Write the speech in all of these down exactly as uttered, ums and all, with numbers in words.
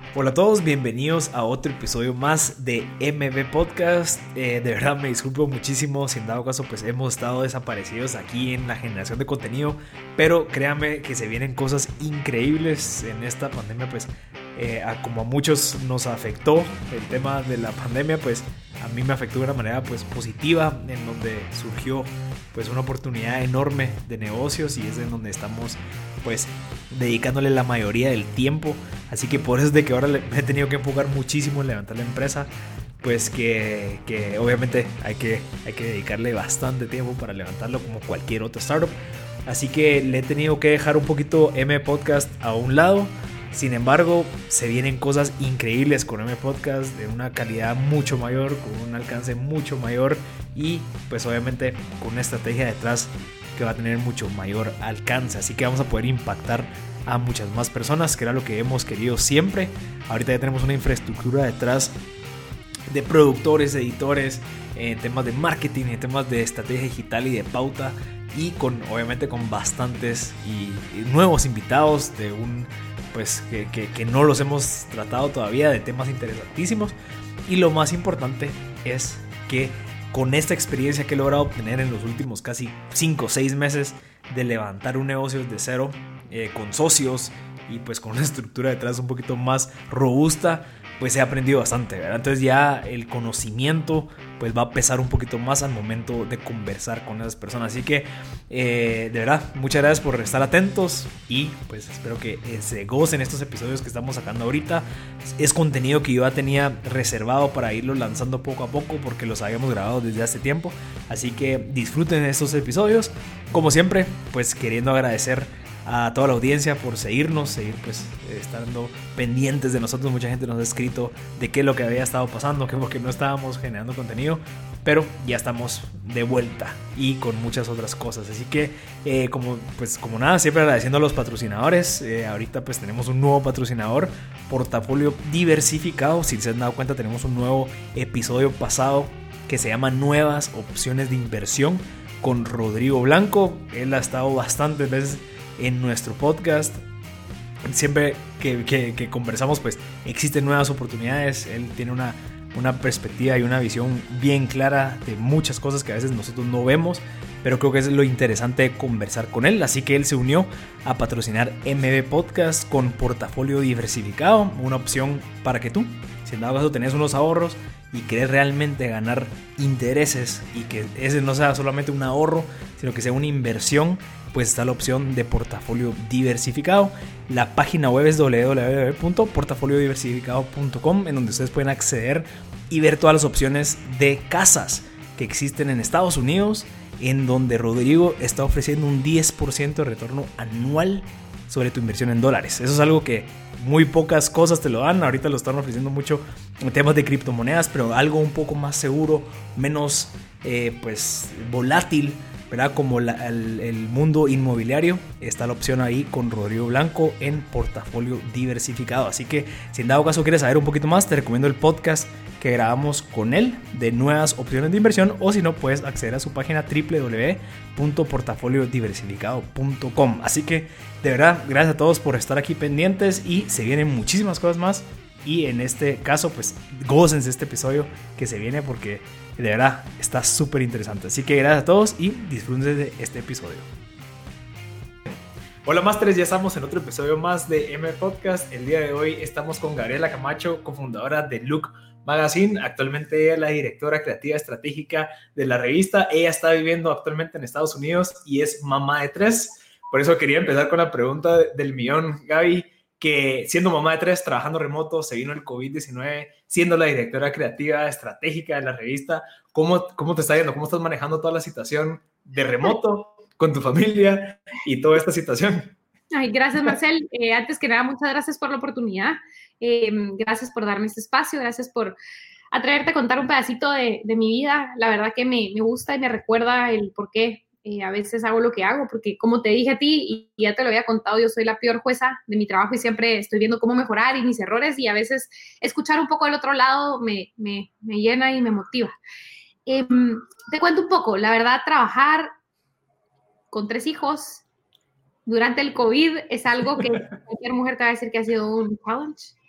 Hola a todos, bienvenidos a otro episodio más de M B Podcast. Eh, de verdad me disculpo muchísimo si en dado caso pues hemos estado desaparecidos aquí en la generación de contenido, pero créanme que se vienen cosas increíbles en esta pandemia. Pues eh, a, como a muchos nos afectó el tema de la pandemia, pues a mí me afectó de una manera pues positiva, en donde surgió pues una oportunidad enorme de negocios y es en donde estamos pues dedicándole la mayoría del tiempo. Así que por eso es de que ahora me he tenido que enfocar muchísimo en levantar la empresa, pues que, que obviamente hay que, hay que dedicarle bastante tiempo para levantarlo como cualquier otro startup. Así que le he tenido que dejar un poquito M Podcast a un lado. Sin embargo, se vienen cosas increíbles con M Podcast, de una calidad mucho mayor, con un alcance mucho mayor y pues obviamente con una estrategia detrás que va a tener mucho mayor alcance. Así que vamos a poder impactar a muchas más personas, que era lo que hemos querido siempre. Ahorita ya tenemos una infraestructura detrás de productores, editores, en temas de marketing, en temas de estrategia digital y de pauta, y con obviamente con bastantes y, y nuevos invitados de un pues que, que, que no los hemos tratado todavía, de temas interesantísimos. Y lo más importante es que con esta experiencia que he logrado obtener en los últimos casi cinco o seis meses de levantar un negocio desde cero, eh, con socios y pues con una estructura detrás un poquito más robusta, pues he aprendido bastante, ¿verdad? Entonces ya el conocimiento pues va a pesar un poquito más al momento de conversar con esas personas. Así que eh, de verdad, muchas gracias por estar atentos y pues espero que eh, se gocen estos episodios que estamos sacando ahorita. Es contenido que yo ya tenía reservado para irlo lanzando poco a poco porque los habíamos grabado desde hace tiempo. Así que disfruten estos episodios. Como siempre, pues queriendo agradecer a toda la audiencia por seguirnos, seguir pues estando pendientes de nosotros. Mucha gente nos ha escrito de qué es lo que había estado pasando, que porque no estábamos generando contenido, pero ya estamos de vuelta y con muchas otras cosas. Así que eh, como pues como nada, siempre agradeciendo a los patrocinadores. Eh, ahorita pues tenemos un nuevo patrocinador, Portafolio Diversificado. Si se han dado cuenta, tenemos un nuevo episodio pasado que se llama Nuevas Opciones de Inversión con Rodrigo Blanco. Él ha estado bastantes veces en nuestro podcast. Siempre que, que, que conversamos pues existen nuevas oportunidades. Él tiene una, una perspectiva y una visión bien clara de muchas cosas que a veces nosotros no vemos, pero creo que es lo interesante de conversar con él. Así que él se unió a patrocinar M B Podcast con Portafolio Diversificado, una opción para que tú, si en dado caso tenés unos ahorros y querés realmente ganar intereses y que ese no sea solamente un ahorro, sino que sea una inversión, pues está la opción de Portafolio Diversificado. La página web es doble u doble u doble u punto portafolio diversificado punto com, en donde ustedes pueden acceder y ver todas las opciones de casas que existen en Estados Unidos, en donde Rodrigo está ofreciendo un diez por ciento de retorno anual sobre tu inversión en dólares. Eso es algo que muy pocas cosas te lo dan. Ahorita lo están ofreciendo mucho en temas de criptomonedas, pero algo un poco más seguro, menos eh, pues volátil, ¿verdad? Como la, el, el mundo inmobiliario. Está la opción ahí con Rodrigo Blanco en Portafolio Diversificado. Así que si en dado caso quieres saber un poquito más, te recomiendo el podcast que grabamos con él de nuevas opciones de inversión, o si no, puedes acceder a su página doble u doble u doble u punto portafolio diversificado punto com. Así que de verdad, gracias a todos por estar aquí pendientes y se vienen muchísimas cosas más. Y en este caso, pues gócense este episodio que se viene porque de verdad está súper interesante. Así que gracias a todos y disfruten de este episodio. Hola Masters, ya estamos en otro episodio más de M Podcast. El día de hoy estamos con Gabriela Camacho, cofundadora de Look Magazine. Actualmente ella es la directora creativa estratégica de la revista. Ella está viviendo actualmente en Estados Unidos y es mamá de tres. Por eso quería empezar con la pregunta del millón, Gaby, que siendo mamá de tres, trabajando remoto, se vino el covid diecinueve, siendo la directora creativa estratégica de la revista. ¿Cómo, cómo te está yendo? ¿Cómo estás manejando toda la situación de remoto con tu familia y toda esta situación? Ay, gracias, Marcel. Eh, antes que nada, muchas gracias por la oportunidad. Eh, gracias por darme este espacio. Gracias por atreverte a contar un pedacito de, de mi vida. La verdad que me, me gusta y me recuerda el por qué eh, a veces hago lo que hago, porque como te dije a ti, y ya te lo había contado, yo soy la peor jueza de mi trabajo y siempre estoy viendo cómo mejorar y mis errores, y a veces escuchar un poco del otro lado me, me, me llena y me motiva. Eh, te cuento un poco. La verdad, trabajar con tres hijos durante el COVID es algo que cualquier mujer te va a decir que ha sido un challenge.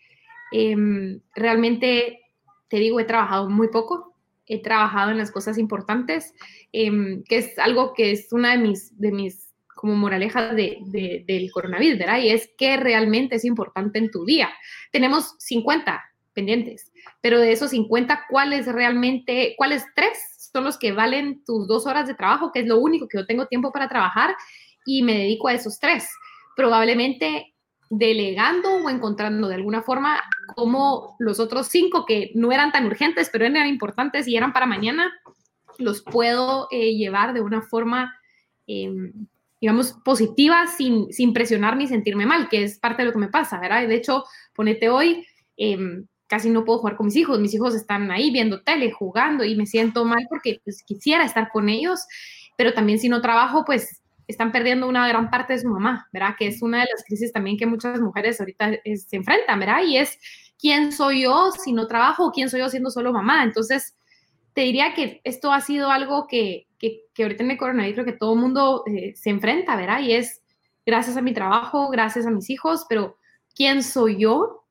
Eh, realmente, te digo, he trabajado muy poco, he trabajado en las cosas importantes, eh, que es algo que es una de mis, de mis como moralejas de, de, del coronavirus, ¿verdad? Y es que realmente es importante en tu día. Tenemos cincuenta pendientes, pero de esos cincuenta, ¿cuáles realmente, cuáles tres son los que valen tus dos horas de trabajo, que es lo único que yo tengo tiempo para trabajar y me dedico a esos tres? Probablemente delegando o encontrando de alguna forma como los otros cinco que no eran tan urgentes, pero eran importantes y eran para mañana, los puedo eh, llevar de una forma, eh, digamos, positiva, sin, sin presionar ni sentirme mal, que es parte de lo que me pasa, ¿verdad? De hecho, ponete hoy, eh, casi no puedo jugar con mis hijos, mis hijos están ahí viendo tele, jugando, y me siento mal porque pues, quisiera estar con ellos, pero también si no trabajo, pues están perdiendo una gran parte de su mamá, ¿verdad? Que es una de las crisis también que muchas mujeres ahorita es, se enfrentan, ¿verdad? Y es, ¿quién soy yo si no trabajo? ¿Quién soy yo siendo solo mamá? Entonces, te diría que esto ha sido algo que, que, que ahorita en el coronavirus que todo el mundo eh, se enfrenta, ¿verdad? Y es gracias a mi trabajo, gracias a mis hijos, pero ¿quién soy yo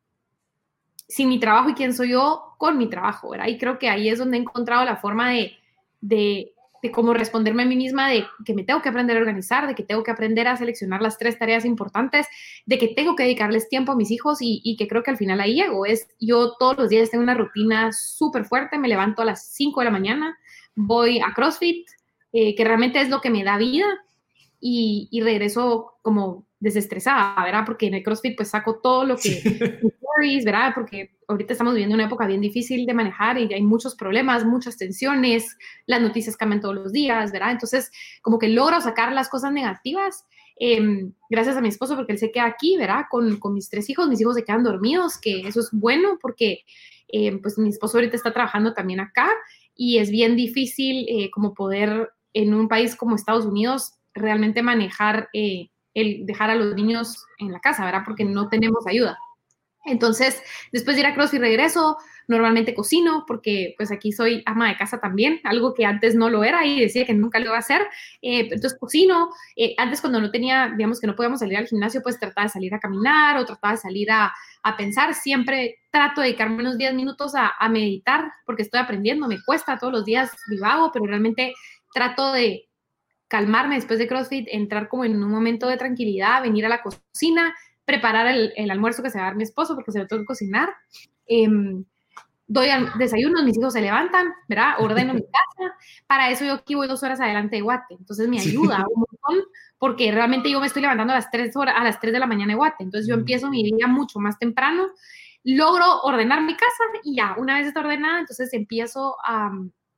sin mi trabajo y quién soy yo con mi trabajo, ¿verdad? Y creo que ahí es donde he encontrado la forma de, de, de cómo responderme a mí misma, de que me tengo que aprender a organizar, de que tengo que aprender a seleccionar las tres tareas importantes, de que tengo que dedicarles tiempo a mis hijos y, y que creo que al final ahí llego. Es, yo todos los días tengo una rutina súper fuerte, me levanto a las cinco de la mañana, voy a CrossFit, eh, que realmente es lo que me da vida, y, y regreso como desestresada, ¿verdad? Porque en el CrossFit pues saco todo lo que... Stories, ¿verdad? Porque ahorita estamos viviendo una época bien difícil de manejar y hay muchos problemas, muchas tensiones, las noticias cambian todos los días, ¿verdad? Entonces, como que logro sacar las cosas negativas eh, gracias a mi esposo, porque él se queda aquí, ¿verdad? Con, con mis tres hijos, mis hijos se quedan dormidos, que eso es bueno porque eh, pues mi esposo ahorita está trabajando también acá y es bien difícil eh, como poder en un país como Estados Unidos realmente manejar eh, el dejar a los niños en la casa, ¿verdad? Porque no tenemos ayuda. Entonces, después de ir a CrossFit regreso, normalmente cocino, porque pues aquí soy ama de casa también, algo que antes no lo era y decía que nunca lo iba a hacer. Eh, entonces cocino. Eh, antes cuando no tenía, digamos que no podíamos salir al gimnasio, pues trataba de salir a caminar o trataba de salir a, a pensar. Siempre trato de dedicarme unos diez minutos a, a meditar, porque estoy aprendiendo, me cuesta todos los días, divago, pero realmente trato de calmarme después de CrossFit, entrar como en un momento de tranquilidad, venir a la cocina, preparar el, el almuerzo que se va a dar mi esposo, porque se lo tengo que cocinar. Eh, doy desayunos, mis hijos se levantan, ¿verdad? Ordeno mi casa. Para eso yo aquí voy dos horas adelante de Guate. Entonces me ayuda sí. un montón, porque realmente yo me estoy levantando a las tres horas, a las tres de la mañana de Guate. Entonces yo empiezo mi día mucho más temprano, logro ordenar mi casa y ya, una vez está ordenada, entonces empiezo a,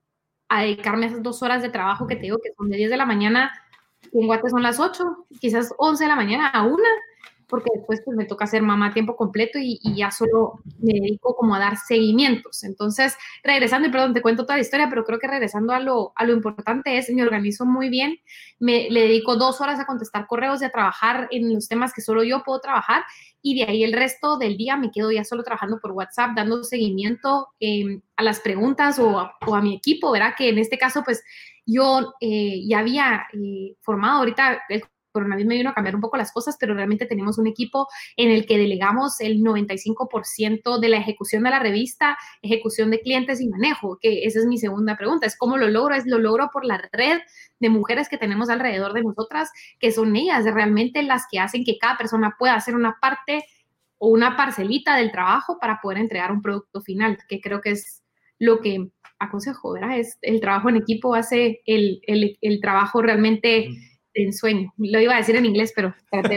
a dedicarme a esas dos horas de trabajo que te digo que son de diez de la mañana, en Guate son las ocho, quizás once de la mañana a una, porque después pues me toca ser mamá a tiempo completo y, y ya solo me dedico como a dar seguimientos. Entonces, regresando, y perdón, te cuento toda la historia, pero creo que regresando a lo, a lo importante es, me organizo muy bien, me, le dedico dos horas a contestar correos y a trabajar en los temas que solo yo puedo trabajar, y de ahí el resto del día me quedo ya solo trabajando por WhatsApp, dando seguimiento eh, a las preguntas o a, o a mi equipo, ¿verdad? Que en este caso, pues, yo eh, ya había eh, formado ahorita el coronavirus me vino a cambiar un poco las cosas, pero realmente tenemos un equipo en el que delegamos el noventa y cinco por ciento de la ejecución de la revista, ejecución de clientes y manejo, que esa es mi segunda pregunta, es cómo lo logro, es lo logro por la red de mujeres que tenemos alrededor de nosotras, que son ellas realmente las que hacen que cada persona pueda hacer una parte o una parcelita del trabajo para poder entregar un producto final, que creo que es lo que aconsejo, ¿verdad? Es el trabajo en equipo hace el, el, el trabajo realmente en sueño. Lo iba a decir en inglés, pero...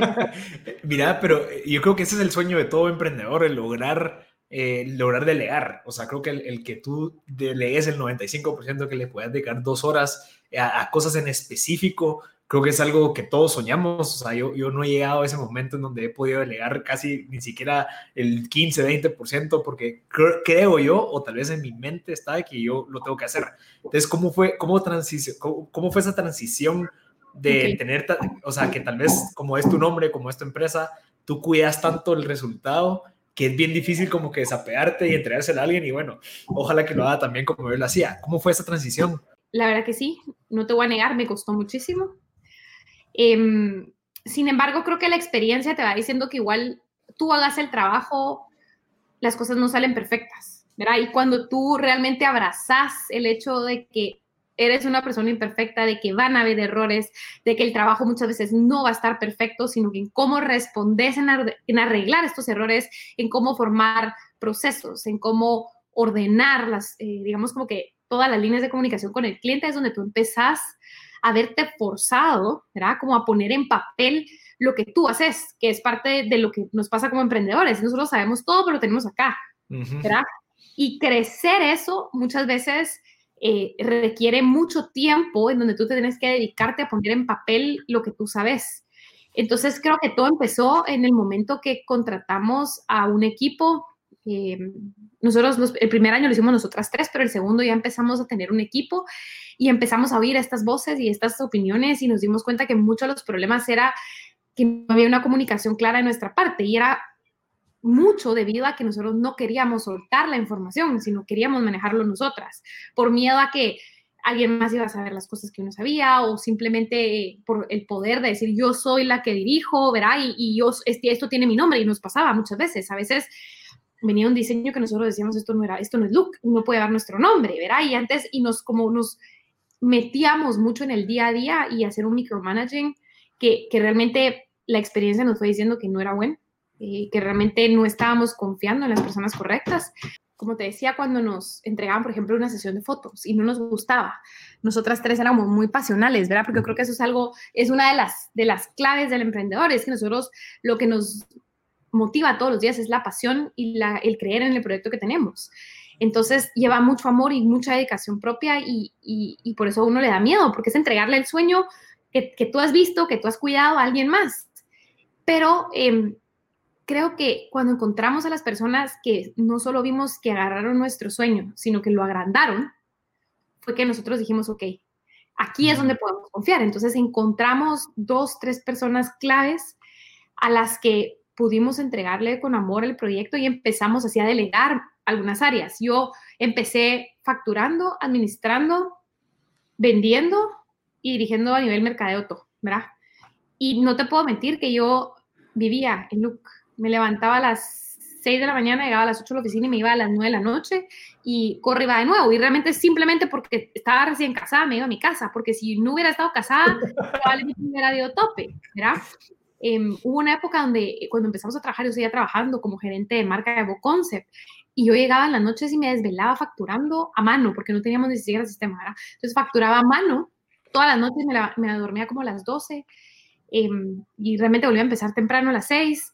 Mira, pero yo creo que ese es el sueño de todo emprendedor, el lograr, eh, lograr delegar. O sea, creo que el, el que tú delegues el noventa y cinco por ciento, que le puedas dedicar dos horas a, a cosas en específico, creo que es algo que todos soñamos. O sea, yo, yo no he llegado a ese momento en donde he podido delegar casi ni siquiera el quince, veinte por ciento, porque creo, creo yo, o tal vez en mi mente está de que yo lo tengo que hacer. Entonces, ¿cómo fue, cómo transicio, cómo, cómo fue esa transición de okay. tener, o sea, que tal vez como es tu nombre, como es tu empresa, tú cuidas tanto el resultado que es bien difícil como que desapegarte y entregárselo a alguien, y bueno, ojalá que lo haga también como yo lo hacía. ¿Cómo fue esa transición? La verdad que sí, no te voy a negar, me costó muchísimo. Eh, sin embargo, creo que la experiencia te va diciendo que igual tú hagas el trabajo las cosas no salen perfectas, ¿verdad? Y cuando tú realmente abrazas el hecho de que eres una persona imperfecta, de que van a haber errores, de que el trabajo muchas veces no va a estar perfecto, sino que en cómo respondes en, en arreglar estos errores, en cómo formar procesos, en cómo ordenar las, eh, digamos como que todas las líneas de comunicación con el cliente, es donde tú empezás a verte forzado, ¿verdad? Como a poner en papel lo que tú haces, que es parte de, de lo que nos pasa como emprendedores. Nosotros sabemos todo, pero lo tenemos acá, ¿verdad? Uh-huh. Y crecer eso muchas veces eh, requiere mucho tiempo en donde tú te tienes que dedicarte a poner en papel lo que tú sabes. Entonces creo que todo empezó en el momento que contratamos a un equipo. Eh, nosotros los, el primer año lo hicimos nosotras tres, pero el segundo ya empezamos a tener un equipo y empezamos a oír estas voces y estas opiniones y nos dimos cuenta que muchos de los problemas era que no había una comunicación clara de nuestra parte y era mucho debido a que nosotros no queríamos soltar la información, sino queríamos manejarlo nosotras, por miedo a que alguien más iba a saber las cosas que uno sabía o simplemente por el poder de decir yo soy la que dirijo, ¿verdad? Y, y yo, este, esto tiene mi nombre y nos pasaba muchas veces. A veces venía un diseño que nosotros decíamos esto no era, esto no es look, no puede dar nuestro nombre, ¿verdad? Y antes, y nos como nos metíamos mucho en el día a día y hacer un micromanaging que, que realmente la experiencia nos fue diciendo que no era bueno, eh, que realmente no estábamos confiando en las personas correctas. Como te decía, cuando nos entregaban, por ejemplo, una sesión de fotos y no nos gustaba, nosotras tres éramos muy pasionales, ¿verdad? Porque yo creo que eso es algo, es una de las, de las claves del emprendedor, es que nosotros lo que nos motiva todos los días es la pasión y la, el creer en el proyecto que tenemos. Entonces lleva mucho amor y mucha dedicación propia y, y, y por eso a uno le da miedo, porque es entregarle el sueño que, que tú has visto, que tú has cuidado a alguien más. Pero eh, creo que cuando encontramos a las personas que no solo vimos que agarraron nuestro sueño, sino que lo agrandaron, fue que nosotros dijimos, ok, aquí es donde podemos confiar. Entonces encontramos dos, tres personas claves a las que pudimos entregarle con amor el proyecto y empezamos así a delegar algunas áreas. Yo empecé facturando, administrando, vendiendo y dirigiendo a nivel mercadeo todo, ¿verdad? Y no te puedo mentir que yo vivía en Look. Me levantaba a las seis de la mañana, llegaba a las ocho a la oficina y me iba a las nueve de la noche y corre iba de nuevo. Y realmente simplemente porque estaba recién casada me iba a mi casa, porque si no hubiera estado casada probablemente me hubiera dado tope, ¿verdad? Eh, hubo una época donde cuando empezamos a trabajar, yo seguía trabajando como gerente de marca de Evo Concept y yo llegaba en las noches y me desvelaba facturando a mano porque no teníamos ni siquiera el sistema, ¿verdad? Entonces facturaba a mano todas las noches, me, la, me dormía como a las doce eh, y realmente volvía a empezar temprano a las seis,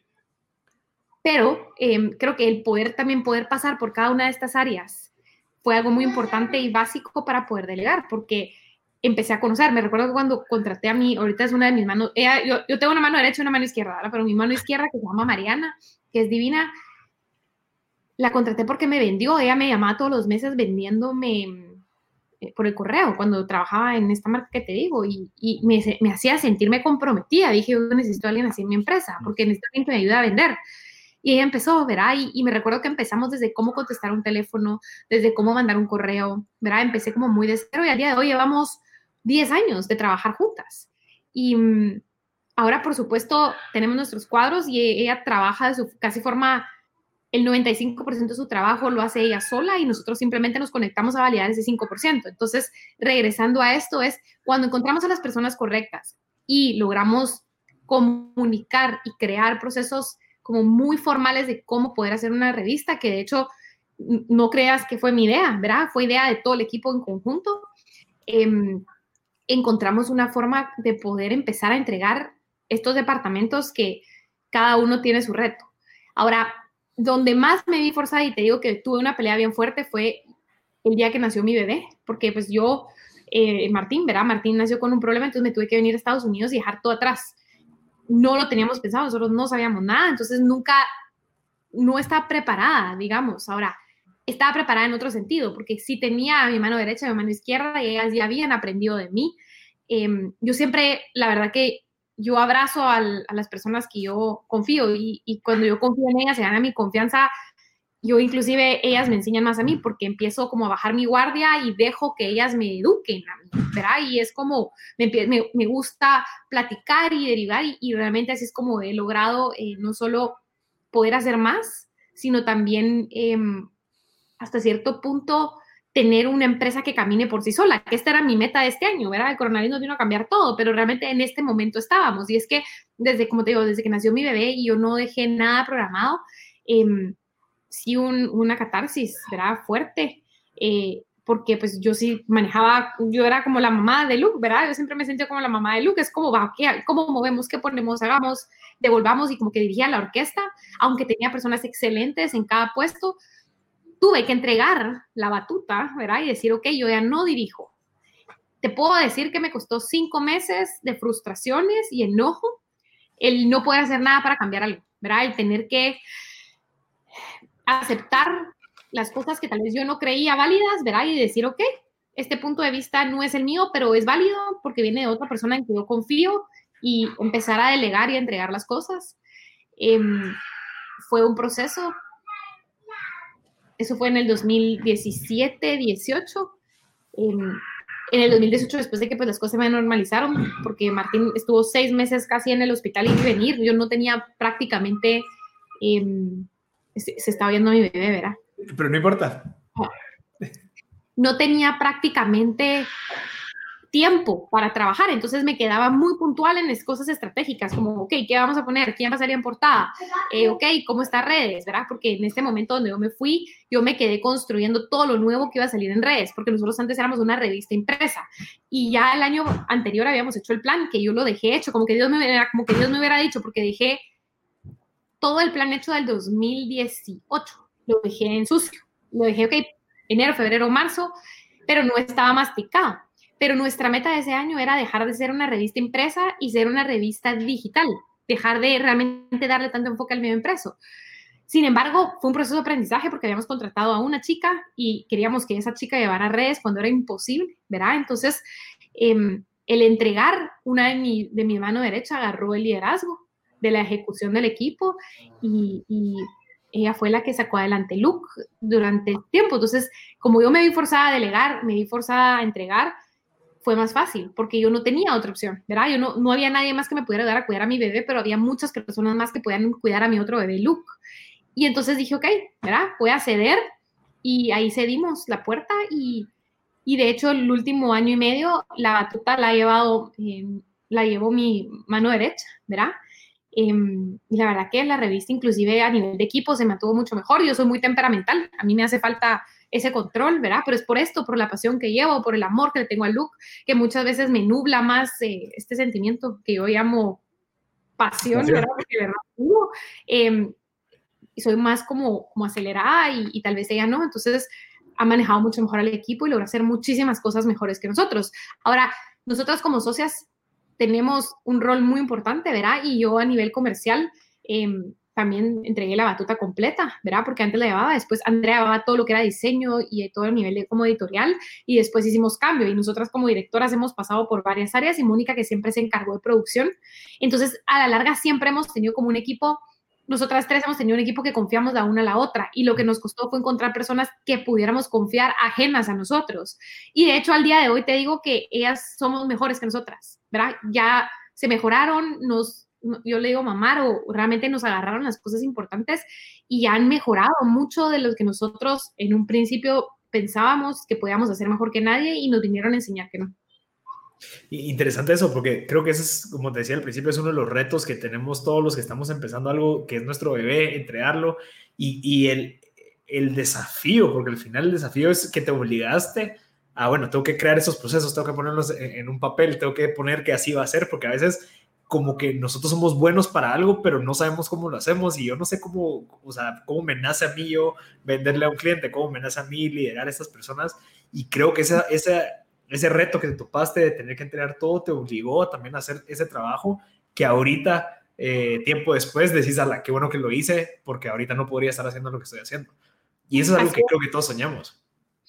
pero eh, creo que el poder también poder pasar por cada una de estas áreas fue algo muy importante y básico para poder delegar, porque empecé a conocer, me recuerdo que cuando contraté a mí, ahorita es una de mis manos, ella, yo, yo tengo una mano derecha y una mano izquierda, ¿verdad? Pero mi mano izquierda, que se llama Mariana, que es divina, la contraté porque me vendió, ella me llamaba todos los meses vendiéndome eh, por el correo, cuando trabajaba en esta marca que te digo, y, y me, me hacía sentirme comprometida, dije, yo necesito a alguien así en mi empresa, porque necesito a alguien que me ayude a vender. Y ella empezó, ¿verdad? Y, y me recuerdo que empezamos desde cómo contestar un teléfono, desde cómo mandar un correo, ¿verdad? Empecé como muy de cero y al día de hoy llevamos diez años de trabajar juntas. Y um, ahora, por supuesto, tenemos nuestros cuadros y ella trabaja de su casi forma, el noventa y cinco por ciento de su trabajo lo hace ella sola y nosotros simplemente nos conectamos a validar ese cinco por ciento. Entonces, regresando a esto, es cuando encontramos a las personas correctas y logramos comunicar y crear procesos como muy formales de cómo poder hacer una revista, que de hecho no creas que fue mi idea, ¿verdad? Fue idea de todo el equipo en conjunto. Eh, encontramos una forma de poder empezar a entregar estos departamentos que cada uno tiene su reto. Ahora, donde más me vi forzada y te digo que tuve una pelea bien fuerte fue el día que nació mi bebé, porque pues yo, eh, Martín, ¿verdad? Martín nació con un problema, entonces me tuve que venir a Estados Unidos y dejar todo atrás. No lo teníamos pensado, nosotros no sabíamos nada, entonces nunca, no estaba preparada, digamos. Ahora, estaba preparada en otro sentido, porque sí tenía a mi mano derecha y a mi mano izquierda y ellas ya habían aprendido de mí. Eh, yo siempre, la verdad que yo abrazo al, a las personas que yo confío y, y cuando yo confío en ellas, se gana mi confianza. Yo inclusive, ellas me enseñan más a mí porque empiezo como a bajar mi guardia y dejo que ellas me eduquen a mí, ¿verdad? Y es como, me, me, me gusta platicar y derivar y, y realmente así es como he logrado eh, no solo poder hacer más, sino también eh, hasta cierto punto tener una empresa que camine por sí sola, que esta era mi meta de este año, ¿verdad? El coronavirus nos vino a cambiar todo, pero realmente en este momento estábamos. Y es que desde, como te digo, desde que nació mi bebé y yo no dejé nada programado, eh, sí un, una catarsis, ¿verdad? Fuerte, eh, porque pues yo sí manejaba, yo era como la mamá de Luke, ¿verdad? Yo siempre me sentía como la mamá de Luke, es como, va, ¿qué, ¿cómo movemos? ¿Qué ponemos? Hagamos, devolvamos, y como que dirigía la orquesta, aunque tenía personas excelentes en cada puesto. Tuve que entregar la batuta, ¿verdad? Y decir, ok, yo ya no dirijo. Te puedo decir que me costó cinco meses de frustraciones y enojo el no poder hacer nada para cambiar algo, ¿verdad? El tener que aceptar las cosas que tal vez yo no creía válidas, ¿verdad? Y decir, ok, este punto de vista no es el mío, pero es válido porque viene de otra persona en que yo confío, y empezar a delegar y a entregar las cosas. Eh, fue un proceso. Eso fue en el dos mil diecisiete, dieciocho. En, en el dos mil dieciocho, después de que pues, las cosas me normalizaron, porque Martín estuvo seis meses casi en el hospital y venir, yo no tenía prácticamente, eh, se, se estaba viendo mi bebé, ¿verdad? Pero no importa. No, no tenía prácticamente tiempo para trabajar, entonces me quedaba muy puntual en las cosas estratégicas, como, ok, ¿qué vamos a poner? ¿Quién va a salir en portada? Eh, ok, ¿cómo está redes? ¿Verdad? Porque en este momento donde yo me fui, yo me quedé construyendo todo lo nuevo que iba a salir en redes, porque nosotros antes éramos una revista impresa, y ya el año anterior habíamos hecho el plan, que yo lo dejé hecho, como que Dios me hubiera, como que Dios me hubiera dicho, porque dejé todo el plan hecho del dos mil dieciocho, lo dejé en sucio, lo dejé, ok, enero, febrero, marzo, pero no estaba masticado. Pero nuestra meta de ese año era dejar de ser una revista impresa y ser una revista digital, dejar de realmente darle tanto enfoque al medio impreso. Sin embargo, fue un proceso de aprendizaje porque habíamos contratado a una chica y queríamos que esa chica llevara redes cuando era imposible, ¿verdad? Entonces, eh, el entregar, una de mi, de mi mano derecha agarró el liderazgo de la ejecución del equipo, y, y ella fue la que sacó adelante Luke durante el tiempo. Entonces, como yo me vi forzada a delegar, me vi forzada a entregar, fue más fácil, porque yo no tenía otra opción, ¿verdad? Yo no, no había nadie más que me pudiera ayudar a cuidar a mi bebé, pero había muchas personas más que podían cuidar a mi otro bebé, Luke. Y entonces dije, ok, ¿verdad? Voy a ceder, y ahí cedimos la puerta, y, y de hecho el último año y medio la batuta la ha llevado, eh, la llevó mi mano derecha, ¿verdad? Eh, y la verdad que la revista, inclusive a nivel de equipo, se mantuvo mucho mejor. Yo soy muy temperamental, a mí me hace falta ese control, ¿verdad? Pero es por esto, por la pasión que llevo, por el amor que le tengo a Luke, que muchas veces me nubla más eh, este sentimiento que yo llamo pasión, pasión. ¿Verdad? Porque de verdad, eh, soy más como, como acelerada, y, y tal vez ella no. Entonces ha manejado mucho mejor al equipo y logra hacer muchísimas cosas mejores que nosotros. Ahora, nosotras como socias tenemos un rol muy importante, ¿verdad? Y yo a nivel comercial eh, también entregué la batuta completa, ¿verdad? Porque antes la llevaba, después Andrea llevaba todo lo que era diseño y todo el nivel de, como editorial, y después hicimos cambio, y nosotras como directoras hemos pasado por varias áreas, y Mónica, que siempre se encargó de producción. Entonces, a la larga siempre hemos tenido como un equipo, nosotras tres hemos tenido un equipo que confiamos la una a la otra, y lo que nos costó fue encontrar personas que pudiéramos confiar ajenas a nosotros. Y de hecho, al día de hoy te digo que ellas somos mejores que nosotras, ¿verdad? Ya se mejoraron, nos, yo le digo mamar, o realmente nos agarraron las cosas importantes, y ya han mejorado mucho de lo que nosotros en un principio pensábamos que podíamos hacer mejor que nadie, y nos vinieron a enseñar que no. Interesante eso, porque creo que ese es, como te decía al principio, es uno de los retos que tenemos todos los que estamos empezando algo que es nuestro bebé, entregarlo, y, y el, el desafío, porque al final el desafío es que te obligaste a, bueno, tengo que crear esos procesos, tengo que ponerlos en, en un papel, tengo que poner que así va a ser, porque a veces como que nosotros somos buenos para algo, pero no sabemos cómo lo hacemos, y yo no sé cómo, o sea, cómo me nace a mí yo venderle a un cliente, cómo me nace a mí liderar a estas personas, y creo que esa, esa ese reto que te topaste de tener que entregar todo te obligó también a hacer ese trabajo que ahorita, eh, tiempo después, decís, ala, qué bueno que lo hice, porque ahorita no podría estar haciendo lo que estoy haciendo. Y eso es algo Así que es. Creo que todos soñamos.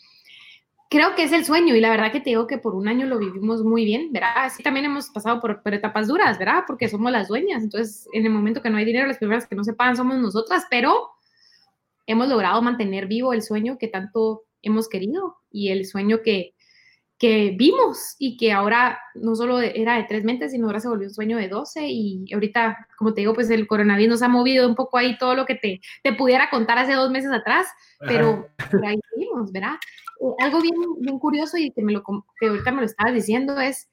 Creo que es el sueño, y la verdad que te digo que por un año lo vivimos muy bien, ¿verdad? Sí, también hemos pasado por, por etapas duras, ¿verdad? Porque somos las dueñas, entonces en el momento que no hay dinero, las primeras que no se pagan somos nosotras, pero hemos logrado mantener vivo el sueño que tanto hemos querido, y el sueño que que vimos y que ahora no solo era de tres mentes, sino ahora se volvió un sueño de doce y ahorita, como te digo, pues el coronavirus nos ha movido un poco ahí todo lo que te, te pudiera contar hace dos meses atrás, pero por ahí seguimos, ¿verdad? Eh, algo bien, bien curioso y que, me lo, que ahorita me lo estabas diciendo es,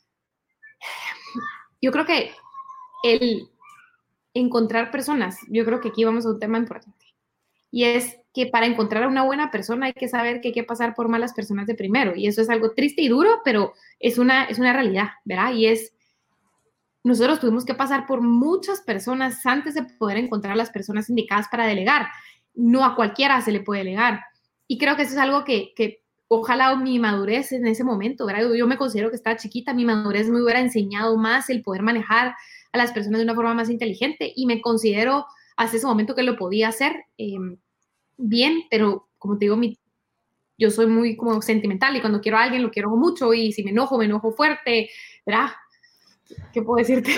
yo creo que el encontrar personas, yo creo que aquí vamos a un tema importante, y es que para encontrar a una buena persona hay que saber que hay que pasar por malas personas de primero, y eso es algo triste y duro, pero es una, es una realidad, ¿verdad? Y es, nosotros tuvimos que pasar por muchas personas antes de poder encontrar las personas indicadas para delegar. No a cualquiera se le puede delegar. Y creo que eso es algo que, que ojalá mi madurez en ese momento, ¿verdad? Yo me considero que estaba chiquita, mi madurez me hubiera enseñado más el poder manejar a las personas de una forma más inteligente, y me considero hasta ese momento que lo podía hacer eh, bien, pero como te digo, mi, yo soy muy como sentimental y cuando quiero a alguien lo quiero mucho, y si me enojo, me enojo fuerte, ¿verdad? ¿Qué puedo decirte?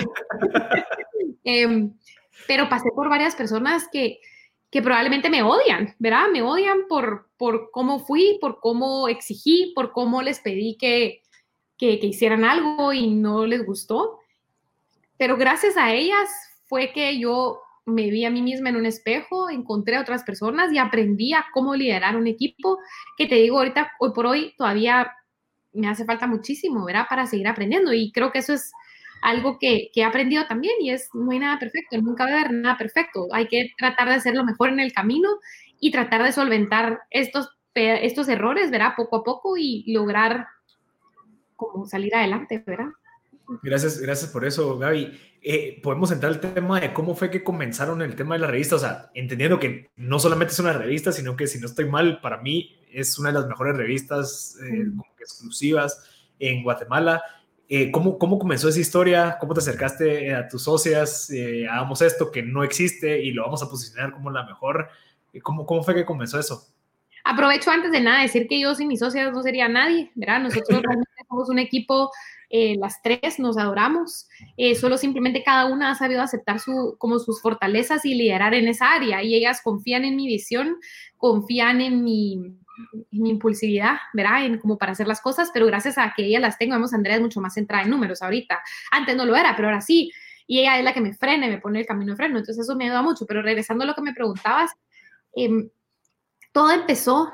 eh, pero pasé por varias personas que, que probablemente me odian, ¿verdad? Me odian por, por cómo fui, por cómo exigí, por cómo les pedí que, que, que hicieran algo y no les gustó. Pero gracias a ellas fue que yo me vi a mí misma en un espejo, encontré a otras personas y aprendí a cómo liderar un equipo, que te digo ahorita, hoy por hoy, todavía me hace falta muchísimo, ¿verdad? Para seguir aprendiendo, y creo que eso es algo que, que he aprendido también, y es, no hay nada perfecto, nunca va a haber nada perfecto, hay que tratar de hacerlo mejor en el camino y tratar de solventar estos, estos errores, ¿verdad? Poco a poco, y lograr como salir adelante, ¿verdad? Gracias, gracias por eso, Gaby. Eh, podemos entrar al tema de cómo fue que comenzaron el tema de la revista, o sea, entendiendo que no solamente es una revista, sino que, si no estoy mal, para mí es una de las mejores revistas eh, mm. como que exclusivas en Guatemala. Eh, ¿cómo, ¿Cómo comenzó esa historia? ¿Cómo te acercaste a tus socias? Eh, hagamos esto que no existe y lo vamos a posicionar como la mejor. ¿Cómo, cómo fue que comenzó eso? Aprovecho antes de nada decir que yo sin mis socias no sería nadie, ¿verdad? Nosotros realmente somos un equipo, eh, las tres nos adoramos, eh, solo simplemente cada una ha sabido aceptar su, como sus fortalezas y liderar en esa área, y ellas confían en mi visión, confían en mi, en mi impulsividad, ¿verdad? En como para hacer las cosas, pero gracias a que ellas las tengo, vemos, Andrea es mucho más centrada en números ahorita, antes no lo era, pero ahora sí, y ella es la que me frena y me pone el camino de freno, entonces eso me ayuda mucho. Pero regresando a lo que me preguntabas, eh, todo empezó,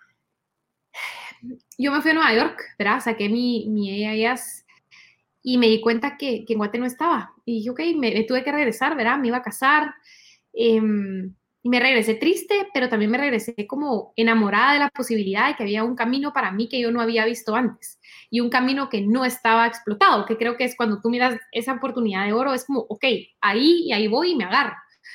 yo me fui a Nueva York, ¿verdad? Saqué mi, mi A I S y me di cuenta que, que en Guate no estaba. Y dije, ok, me, me tuve que regresar, ¿verdad? Me iba a casar. Eh, y me regresé triste, pero también me regresé como enamorada de la posibilidad de que había un camino para mí que yo no había visto antes. Y un camino que no estaba explotado, que creo que es cuando tú miras esa oportunidad de oro, es como, ok, ahí y ahí voy y me agarro.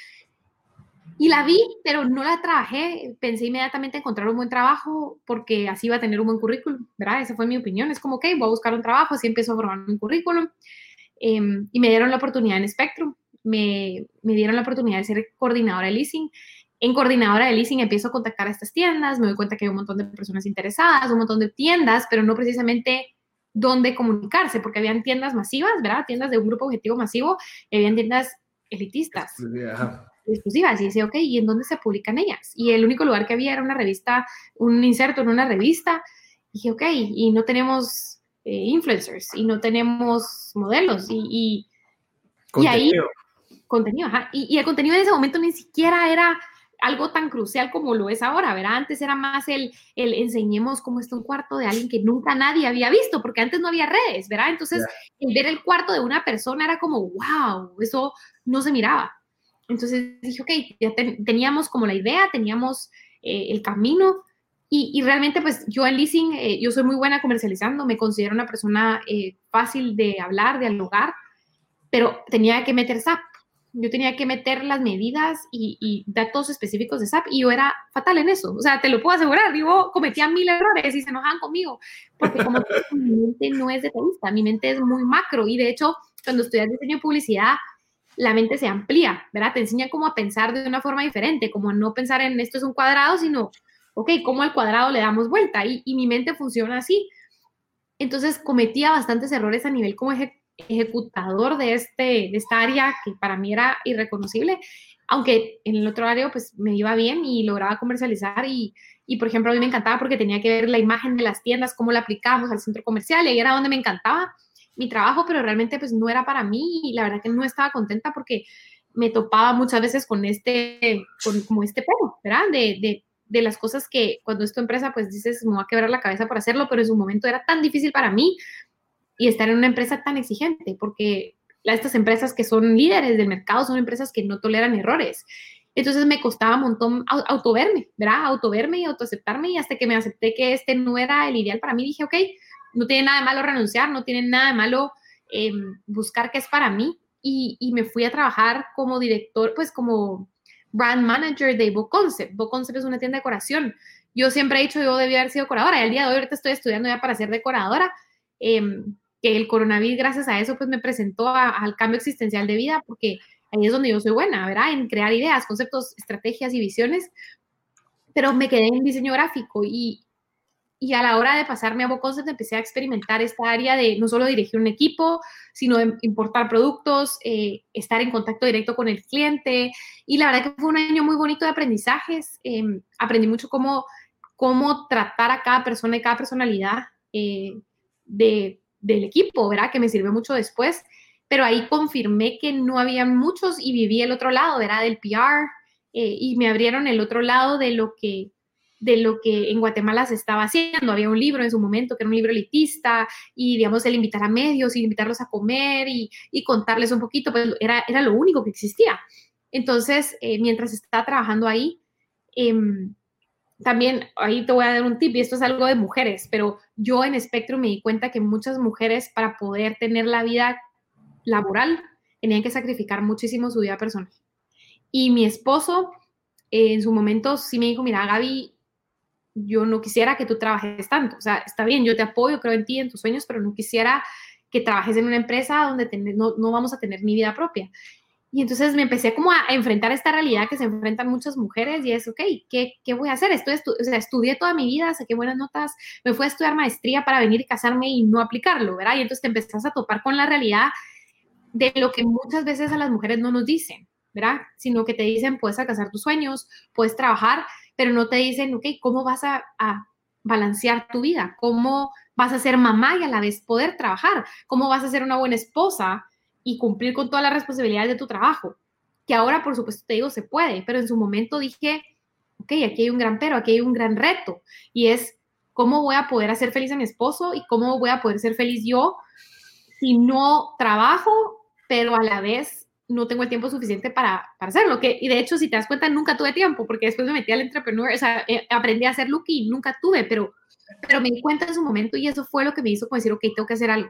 Y la vi, pero no la trabajé. Pensé inmediatamente encontrar un buen trabajo porque así iba a tener un buen currículum, ¿verdad? Esa fue mi opinión. Es como, ok, voy a buscar un trabajo, así empiezo a formar un currículum. Eh, y me dieron la oportunidad en Spectrum. Me, me dieron la oportunidad de ser coordinadora de leasing. En coordinadora de leasing empiezo a contactar a estas tiendas, me doy cuenta que hay un montón de personas interesadas, un montón de tiendas, pero no precisamente dónde comunicarse, porque habían tiendas masivas, ¿verdad? Tiendas de un grupo objetivo masivo, y habían tiendas elitistas. Ajá. Exclusivas, y decía, ok, ¿y en dónde se publican ellas? Y el único lugar que había era una revista, un inserto en una revista. Y dije, ok, y no tenemos eh, influencers, y no tenemos modelos, y, y, y ahí, contenido, ajá, y, y el contenido en ese momento ni siquiera era algo tan crucial como lo es ahora, ¿verdad? Antes era más el, el enseñemos cómo está un cuarto de alguien que nunca nadie había visto, porque antes no había redes, ¿verdad? Entonces, yeah. el ver el cuarto de una persona era como, wow, eso no se miraba. Entonces dije, ok, ya ten, teníamos como la idea, teníamos eh, el camino, y, y realmente pues yo en leasing, eh, yo soy muy buena comercializando, me considero una persona eh, fácil de hablar, de dialogar, pero tenía que meter S A P, yo tenía que meter las medidas y, y datos específicos de S A P, y yo era fatal en eso, o sea, te lo puedo asegurar, digo, cometía mil errores y se enojaban conmigo, porque como mi mente no es detallista, mi mente es muy macro, y de hecho, cuando estudias diseño y publicidad, la mente se amplía, ¿verdad? Te enseña cómo a pensar de una forma diferente, como no pensar en esto es un cuadrado, sino, ok, cómo al cuadrado le damos vuelta, y, y mi mente funciona así. Entonces cometía bastantes errores a nivel como eje, ejecutador de, este, de esta área que para mí era irreconocible. aunque en el otro área pues me iba bien y lograba comercializar y, y, por ejemplo, a mí me encantaba porque tenía que ver la imagen de las tiendas, cómo la aplicábamos al centro comercial y ahí era donde me encantaba mi trabajo, pero realmente pues no era para mí y la verdad que no estaba contenta porque me topaba muchas veces con este, con, como este pero, ¿verdad? De, de, de las cosas que cuando es tu empresa pues dices, me va a quebrar la cabeza por hacerlo, pero en su momento era tan difícil para mí y estar en una empresa tan exigente porque estas empresas que son líderes del mercado son empresas que no toleran errores. Entonces me costaba un montón autoverme, ¿verdad? Autoverme y autoaceptarme y hasta que me acepté que este no era el ideal para mí, dije, ok, no tiene nada de malo renunciar, no tiene nada de malo eh, buscar qué es para mí y, y me fui a trabajar como director, pues como brand manager de Bo Concept. Bo Concept es una tienda de decoración. Yo siempre he dicho, yo debía haber sido decoradora y al día de hoy ahorita estoy estudiando ya para ser decoradora. Eh, que el coronavirus, gracias a eso, pues me presentó a, al cambio existencial de vida, porque ahí es donde yo soy buena, ¿verdad? En crear ideas, conceptos, estrategias y visiones, pero me quedé en diseño gráfico y, y a la hora de pasarme a Bo Concept empecé a experimentar esta área de no solo dirigir un equipo, sino de importar productos, eh, estar en contacto directo con el cliente y la verdad que fue un año muy bonito de aprendizajes, eh, aprendí mucho cómo, cómo tratar a cada persona y cada personalidad eh, de del equipo, ¿verdad? Que me sirvió mucho después, pero ahí confirmé que no había muchos y viví el otro lado, ¿verdad? Del P R eh, y me abrieron el otro lado de lo que de lo que en Guatemala se estaba haciendo. Había un libro en su momento que era un libro elitista y, digamos, el invitar a medios y invitarlos a comer y, y contarles un poquito, pues era, era lo único que existía. Entonces, eh, mientras estaba trabajando ahí, eh, también ahí te voy a dar un tip y esto es algo de mujeres, pero yo en Spectrum me di cuenta que muchas mujeres para poder tener la vida laboral tenían que sacrificar muchísimo su vida personal. Y mi esposo eh, en su momento sí me dijo, mira Gaby, yo no quisiera que tú trabajes tanto, o sea, está bien, yo te apoyo, creo en ti, en tus sueños, pero no quisiera que trabajes en una empresa donde ten, no, no vamos a tener mi vida propia. Y entonces me empecé como a enfrentar esta realidad que se enfrentan muchas mujeres y es, ok, ¿qué, qué voy a hacer? Estoy estu o sea, estudié toda mi vida, saqué buenas notas, me fui a estudiar maestría para venir y casarme y no aplicarlo, ¿verdad? Y entonces te empezás a topar con la realidad de lo que muchas veces a las mujeres no nos dicen, ¿verdad? Sino que te dicen, puedes alcanzar tus sueños, puedes trabajar, pero no te dicen, ok, ¿cómo vas a, a balancear tu vida? ¿Cómo vas a ser mamá y a la vez poder trabajar? ¿Cómo vas a ser una buena esposa y cumplir con todas las responsabilidades de tu trabajo? Que ahora, por supuesto, te digo, se puede, pero en su momento dije, ok, aquí hay un gran pero, aquí hay un gran reto, y es cómo voy a poder hacer feliz a mi esposo y cómo voy a poder ser feliz yo si no trabajo, pero a la vez no tengo el tiempo suficiente para, para hacerlo. Que, y de hecho, si te das cuenta, nunca tuve tiempo, porque después me metí al entrepreneur, o sea, eh, aprendí a hacer Lucky y nunca tuve, pero, pero me di cuenta en su momento y eso fue lo que me hizo como decir, ok, tengo que hacer algo.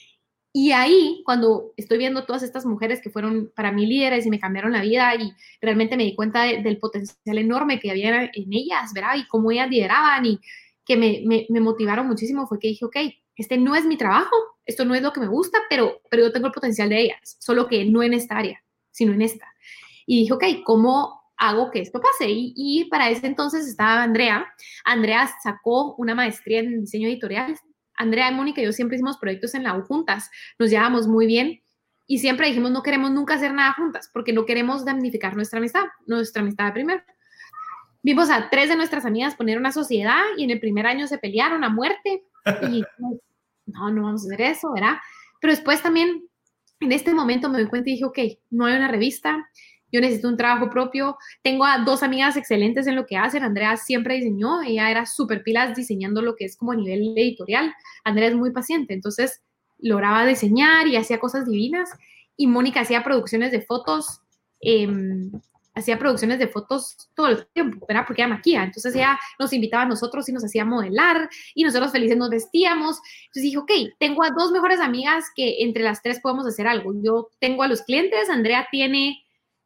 Y ahí, cuando estoy viendo todas estas mujeres que fueron para mí líderes y me cambiaron la vida y realmente me di cuenta de, del potencial enorme que había en ellas, ¿verdad? Y cómo ellas lideraban y que me, me, me motivaron muchísimo, fue que dije, ok, este no es mi trabajo, esto no es lo que me gusta, pero, pero yo tengo el potencial de ellas, solo que no en esta área, sino en esta. Y dije, ok, ¿cómo hago que esto pase? Y, y para ese entonces estaba Andrea. Andrea sacó una maestría en diseño editorial. Andrea y Mónica y yo siempre hicimos proyectos en la U juntas, nos llevábamos muy bien y siempre dijimos no queremos nunca hacer nada juntas porque no queremos damnificar nuestra amistad, nuestra amistad de primero. Vimos a tres de nuestras amigas poner una sociedad y en el primer año se pelearon a muerte y no, no vamos a hacer eso, ¿verdad? Pero después también en este momento me doy cuenta y dije, ok, no hay una revista, yo necesito un trabajo propio. Tengo a dos amigas excelentes en lo que hacen. Andrea siempre diseñó, ella era súper pilas diseñando lo que es como a nivel editorial. Andrea es muy paciente, entonces lograba diseñar y hacía cosas divinas. Y Mónica hacía producciones de fotos, eh, hacía producciones de fotos todo el tiempo, ¿verdad? Porque era maquilla. Entonces ella nos invitaba a nosotros y nos hacía modelar y nosotros felices nos vestíamos. Entonces dije, ok, tengo a dos mejores amigas que entre las tres podemos hacer algo. Yo tengo a los clientes, Andrea tiene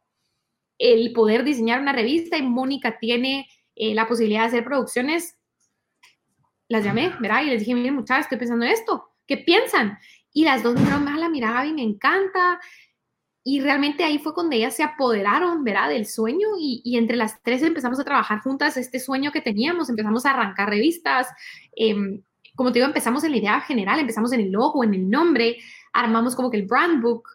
el poder diseñar una revista y Mónica tiene eh, la posibilidad de hacer producciones. Las llamé, ¿verdad? Y les dije, miren muchachas, estoy pensando en esto, ¿qué piensan? Y las dos me dijeron, mala, mira Gaby, me encanta. Y realmente ahí fue cuando ellas se apoderaron, ¿verdad? Del sueño y, y entre las tres empezamos a trabajar juntas este sueño que teníamos, empezamos a arrancar revistas, eh, como te digo, empezamos en la idea general, empezamos en el logo, en el nombre, armamos como que el brand book,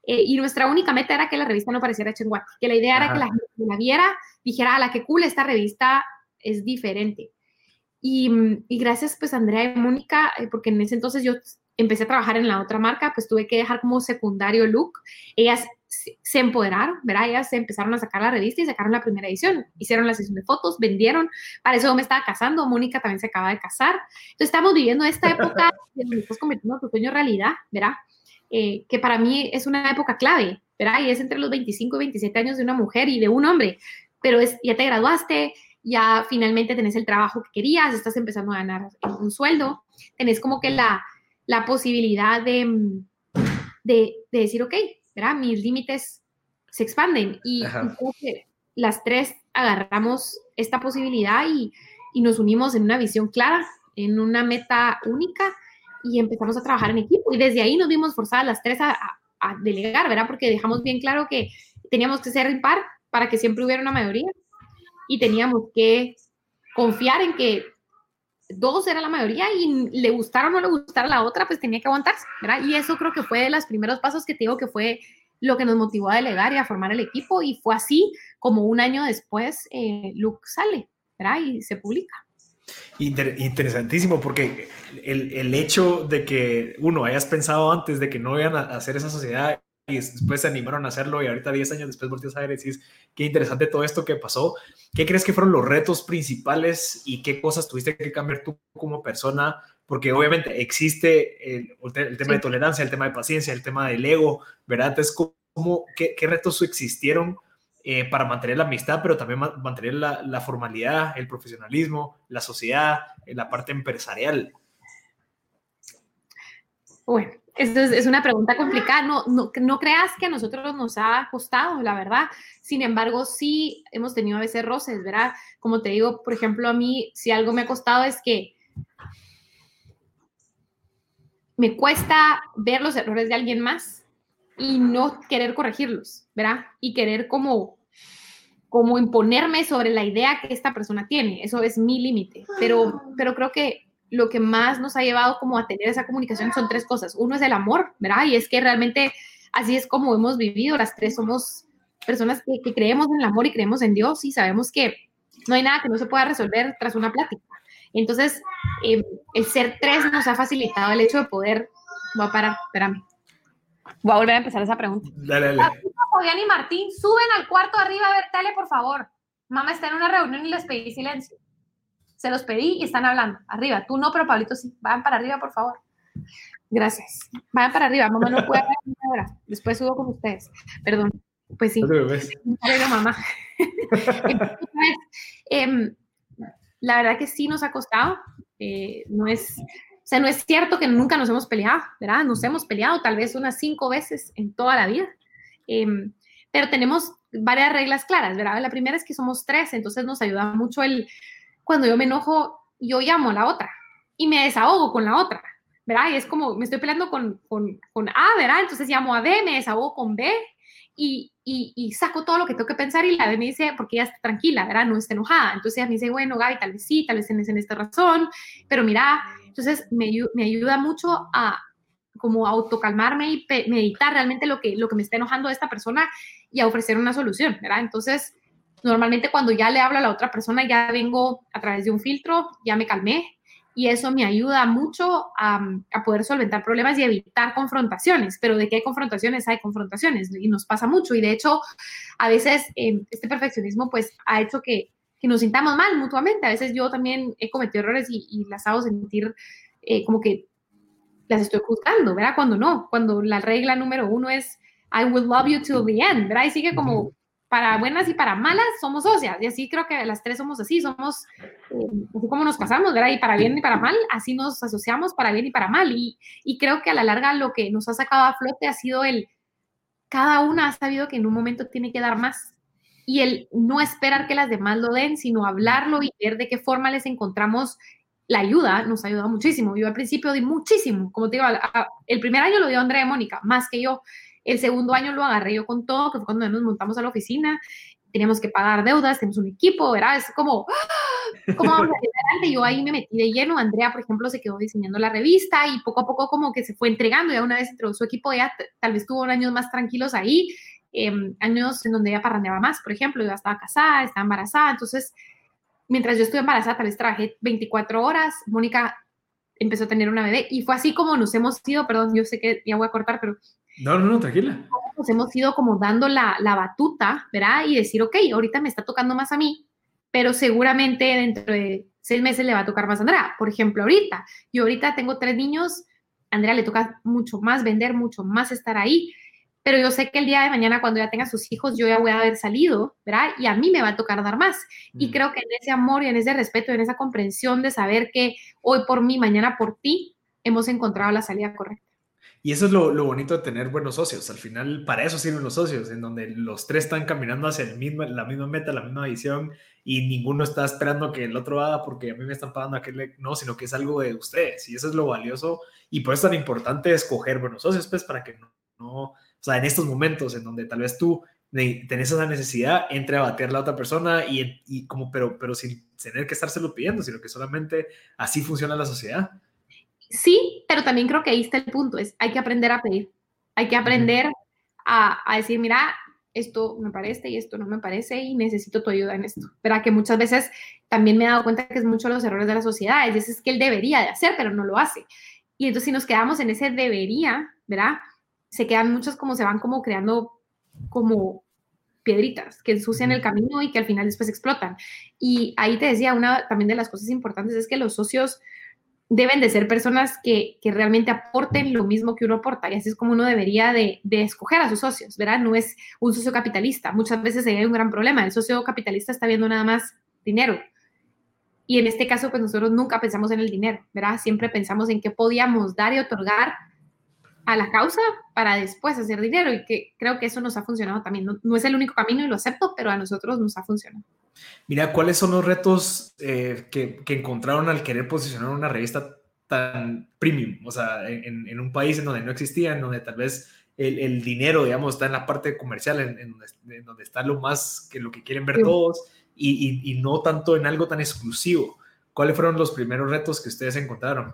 Eh, y nuestra única meta era que la revista no pareciera Chenguati, que la idea Ajá. era que la gente la viera, dijera, a la que cool, esta revista es diferente. Y, y gracias pues a Andrea y Mónica, eh, porque en ese entonces yo empecé a trabajar en la otra marca, pues tuve que dejar como secundario Look. Ellas se, se empoderaron, ¿verdad? Ellas se empezaron a sacar la revista y sacaron la primera edición. Hicieron la sesión de fotos, vendieron. Para eso yo me estaba casando, Mónica también se acaba de casar. Entonces estamos viviendo esta época donde estás convirtiendo tu sueño en realidad, ¿verdad? Eh, que para mí es una época clave, ¿verdad? Y es entre los veinticinco y veintisiete años de una mujer y de un hombre, pero es, ya te graduaste, ya finalmente tenés el trabajo que querías, estás empezando a ganar un sueldo, tenés como que la, la posibilidad de, de, de decir, ok, ¿verdad? Mis límites se expanden y, y creo que las tres agarramos esta posibilidad y, y nos unimos en una visión clara, en una meta única y empezamos a trabajar en equipo y desde ahí nos vimos forzadas las tres a, a, a delegar, ¿verdad? Porque dejamos bien claro que teníamos que ser impar para que siempre hubiera una mayoría y teníamos que confiar en que dos era la mayoría y le gustara o no le gustara a la otra, pues tenía que aguantarse, ¿verdad? Y eso creo que fue de los primeros pasos que te digo que fue lo que nos motivó a delegar y a formar el equipo y fue así como un año después eh, Look sale, ¿verdad? Y se publica. Inter- interesantísimo, porque el, el hecho de que uno hayas pensado antes de que no iban a hacer esa sociedad y después se animaron a hacerlo y ahorita diez años después volteas a ver y decís qué interesante todo esto que pasó. ¿Qué crees que fueron los retos principales y qué cosas tuviste que cambiar tú como persona? Porque obviamente existe el, el tema sí. de tolerancia, el tema de paciencia, el tema del ego, ¿verdad? Entonces, ¿cómo, qué, qué retos existieron eh, para mantener la amistad, pero también ma- mantener la, la formalidad, el profesionalismo, la sociedad, la parte empresarial? Bueno, esto es, es una pregunta complicada. No, no, no creas que a nosotros nos ha costado, la verdad. Sin embargo, sí hemos tenido a veces roces, ¿verdad? Como te digo, por ejemplo, a mí, si algo me ha costado es que me cuesta ver los errores de alguien más y no querer corregirlos, ¿verdad? Y querer como, como imponerme sobre la idea que esta persona tiene. Eso es mi límite. Pero, pero creo que lo que más nos ha llevado como a tener esa comunicación son tres cosas. Uno es el amor, ¿verdad? Y es que realmente así es como hemos vivido. Las tres somos personas que, que creemos en el amor y creemos en Dios y sabemos que no hay nada que no se pueda resolver tras una plática. Entonces, eh, el ser tres nos ha facilitado el hecho de poder... Voy a parar, espérame. Voy a volver a empezar esa pregunta. Dale, dale. Fabián y Martín, suben al cuarto arriba a ver tele, por favor. Mamá está en una reunión y les pedí silencio. Se los pedí y están hablando. Arriba, tú no, pero Pablito sí. Vayan para arriba, por favor. Gracias. Vayan para arriba. Mamá no puede ver una hora. Después subo con ustedes. Perdón. Pues sí. Arriba, mamá. Entonces, eh, la verdad que sí nos ha costado. Eh, no es... O sea, no es cierto que nunca nos hemos peleado, ¿verdad? Nos hemos peleado tal vez unas cinco veces en toda la vida. Eh, pero tenemos varias reglas claras, ¿verdad? La primera es que somos tres, entonces nos ayuda mucho el... Cuando yo me enojo, yo llamo a la otra y me desahogo con la otra, ¿verdad? Y es como, me estoy peleando con, con, con A, ¿verdad? Entonces llamo a B, me desahogo con B y, y, y saco todo lo que tengo que pensar y la B me dice, porque ella está tranquila, ¿verdad? No está enojada. Entonces ella me dice, bueno, Gaby, tal vez sí, tal vez tienes en esta razón, pero mira... Entonces, me, me ayuda mucho a como autocalmarme y pe- meditar realmente lo que, lo que me está enojando de esta persona y a ofrecer una solución, ¿verdad? Entonces, normalmente cuando ya le hablo a la otra persona, ya vengo a través de un filtro, ya me calmé y eso me ayuda mucho a, a poder solventar problemas y evitar confrontaciones. Pero de qué hay confrontaciones, hay confrontaciones y nos pasa mucho. Y de hecho, a veces eh, este perfeccionismo pues ha hecho que que nos sintamos mal mutuamente. A veces yo también he cometido errores y, y las hago sentir eh, como que las estoy juzgando, ¿verdad? Cuando no, cuando la regla número uno es I will love you till the end, ¿verdad? Y sigue como uh-huh. Para buenas y para malas somos socias, y así creo que las tres somos así, somos eh, así como nos casamos, ¿verdad? Y para bien y para mal, así nos asociamos para bien y para mal, y, y creo que a la larga lo que nos ha sacado a flote ha sido el, cada una ha sabido que en un momento tiene que dar más, y el no esperar que las demás lo den, sino hablarlo y ver de qué forma les encontramos la ayuda, nos ha ayudado muchísimo. Yo al principio di muchísimo, como te digo, a, a, el primer año lo dio Andrea y Mónica, más que yo. El segundo año lo agarré yo con todo, que fue cuando nos montamos a la oficina, teníamos que pagar deudas, tenemos un equipo, ¿verdad? Es como, ¿Cómo vamos a ir adelante? Yo ahí me metí de lleno. Andrea, por ejemplo, se quedó diseñando la revista y poco a poco como que se fue entregando. Ya una vez entró su equipo, ella tal vez tuvo años más tranquilos ahí, eh, años en donde ella parrandeaba más, por ejemplo. Yo estaba casada, estaba embarazada. Entonces, mientras yo estuve embarazada, tal vez trabajé veinticuatro horas. Mónica empezó a tener una bebé y fue así como nos hemos ido, perdón, yo sé que ya voy a cortar, pero No, no, no, tranquila. nos hemos ido como dando la, la batuta, ¿verdad? Y decir, ok, ahorita me está tocando más a mí, pero seguramente dentro de seis meses le va a tocar más a Andrea. Por ejemplo, ahorita, yo ahorita tengo tres niños, a Andrea le toca mucho más vender, mucho más estar ahí, pero yo sé que el día de mañana cuando ya tenga sus hijos, yo ya voy a haber salido, ¿verdad? Y a mí me va a tocar dar más. Mm. Y creo que en ese amor y en ese respeto, en esa comprensión de saber que hoy por mí, mañana por ti, hemos encontrado la salida correcta. Y eso es lo, lo bonito de tener buenos socios. Al final, para eso sirven los socios, en donde los tres están caminando hacia el mismo, la misma meta, la misma visión, y ninguno está esperando que el otro haga porque a mí me están pagando aquel. No, sino que es algo de ustedes. Y eso es lo valioso. Y por eso es tan importante escoger buenos socios, pues, para que no, no o sea, en estos momentos en donde tal vez tú tenés esa necesidad, entre a batear a la otra persona, y, y como, pero, pero sin tener que estárselo pidiendo, sino que solamente así funciona la sociedad. Sí, pero también creo que ahí está el punto, es hay que aprender a pedir, hay que aprender uh-huh. a, a decir, mira, esto me parece y esto no me parece y necesito tu ayuda en esto. ¿Verdad? Que muchas veces también me he dado cuenta que es mucho los errores de la sociedad, es decir, es que él debería de hacer, pero no lo hace. Y entonces si nos quedamos en ese debería, ¿verdad? Se quedan muchos como se van como creando como piedritas que ensucian uh-huh. el camino y que al final después explotan. Y ahí te decía, una también de las cosas importantes es que los socios deben de ser personas que, que realmente aporten lo mismo que uno aporta, y así es como uno debería de, de escoger a sus socios, ¿verdad? No es un socio capitalista, muchas veces hay un gran problema, el socio capitalista está viendo nada más dinero, y en este caso pues nosotros nunca pensamos en el dinero, ¿verdad? Siempre pensamos en qué podíamos dar y otorgar a la causa para después hacer dinero, y que creo que eso nos ha funcionado también, no, no es el único camino y lo acepto, pero a nosotros nos ha funcionado. Mira, ¿cuáles son los retos eh, que, que encontraron al querer posicionar una revista tan premium? O sea, en, en un país en donde no existía, en donde tal vez el, el dinero, digamos, está en la parte comercial, en, en, donde, en donde está lo más que lo que quieren ver sí. todos, y, y, y no tanto en algo tan exclusivo. ¿Cuáles fueron los primeros retos que ustedes encontraron?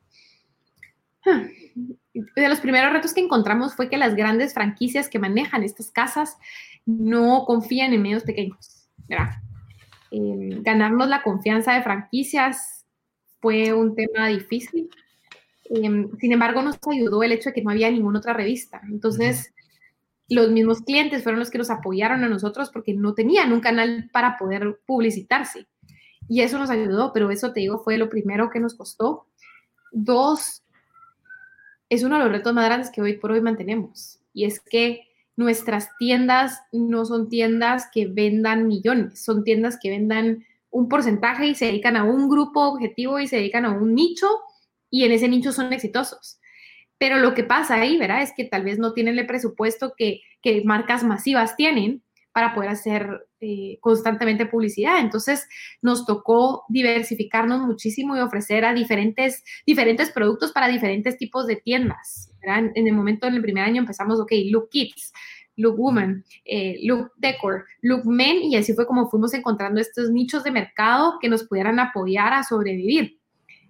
De los primeros retos que encontramos fue que las grandes franquicias que manejan estas casas no confían en medios pequeños, ¿verdad? Eh, ganarnos la confianza de franquicias fue un tema difícil. Eh, sin embargo, nos ayudó el hecho de que no había ninguna otra revista. Entonces, uh-huh. los mismos clientes fueron los que nos apoyaron a nosotros porque no tenían un canal para poder publicitarse. Y eso nos ayudó, pero eso, te digo, fue lo primero que nos costó. Dos, es uno de los retos más grandes que hoy por hoy mantenemos. Y es que nuestras tiendas no son tiendas que vendan millones, son tiendas que vendan un porcentaje y se dedican a un grupo objetivo y se dedican a un nicho, y en ese nicho son exitosos. Pero lo que pasa ahí, ¿verdad? Es que tal vez no tienen el presupuesto que, que marcas masivas tienen para poder hacer eh, constantemente publicidad. Entonces nos tocó diversificarnos muchísimo y ofrecer a diferentes, diferentes productos para diferentes tipos de tiendas, ¿verdad? En el momento, en el primer año empezamos, ok, Look Kids, Look Woman, eh, Look Decor, Look Men, y así fue como fuimos encontrando estos nichos de mercado que nos pudieran apoyar a sobrevivir.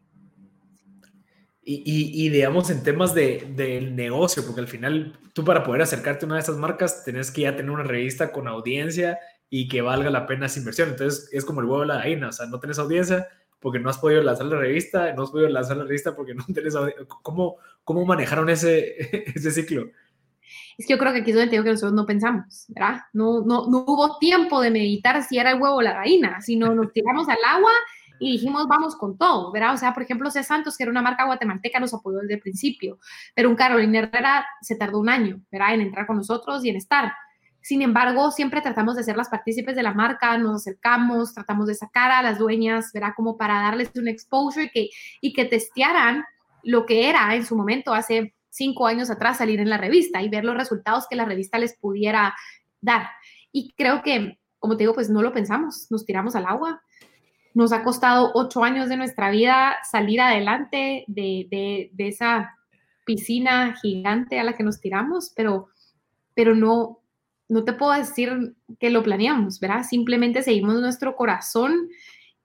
Y, y, y digamos en temas de, del negocio, porque al final tú para poder acercarte a una de esas marcas tenés que ya tener una revista con audiencia y que valga la pena esa inversión. Entonces es como el huevo de la gallina, o sea, no tenés audiencia porque no has podido lanzar la revista, no has podido lanzar la revista porque no tenés audiencia. ¿Cómo, cómo manejaron ese, ese ciclo? Es que yo creo que aquí es donde te digo que nosotros no pensamos, ¿verdad? No, no, no hubo tiempo de meditar si era el huevo o la gallina, sino nos tiramos al agua y dijimos, vamos con todo, ¿verdad? O sea, por ejemplo, C. Santos, que era una marca guatemalteca, nos apoyó desde el principio, pero un Carolina Herrera se tardó un año, ¿verdad? En entrar con nosotros y en estar. Sin embargo, siempre tratamos de ser las partícipes de la marca, nos acercamos, tratamos de sacar a las dueñas, ¿verdad? Como para darles un exposure y que, y que testearan lo que era en su momento, hace cinco años atrás, salir en la revista y ver los resultados que la revista les pudiera dar. Y creo que, como te digo, pues no lo pensamos, nos tiramos al agua. Nos ha costado ocho años de nuestra vida salir adelante de, de, de esa piscina gigante a la que nos tiramos, pero, pero no, no te puedo decir que lo planeamos, ¿verdad? Simplemente seguimos nuestro corazón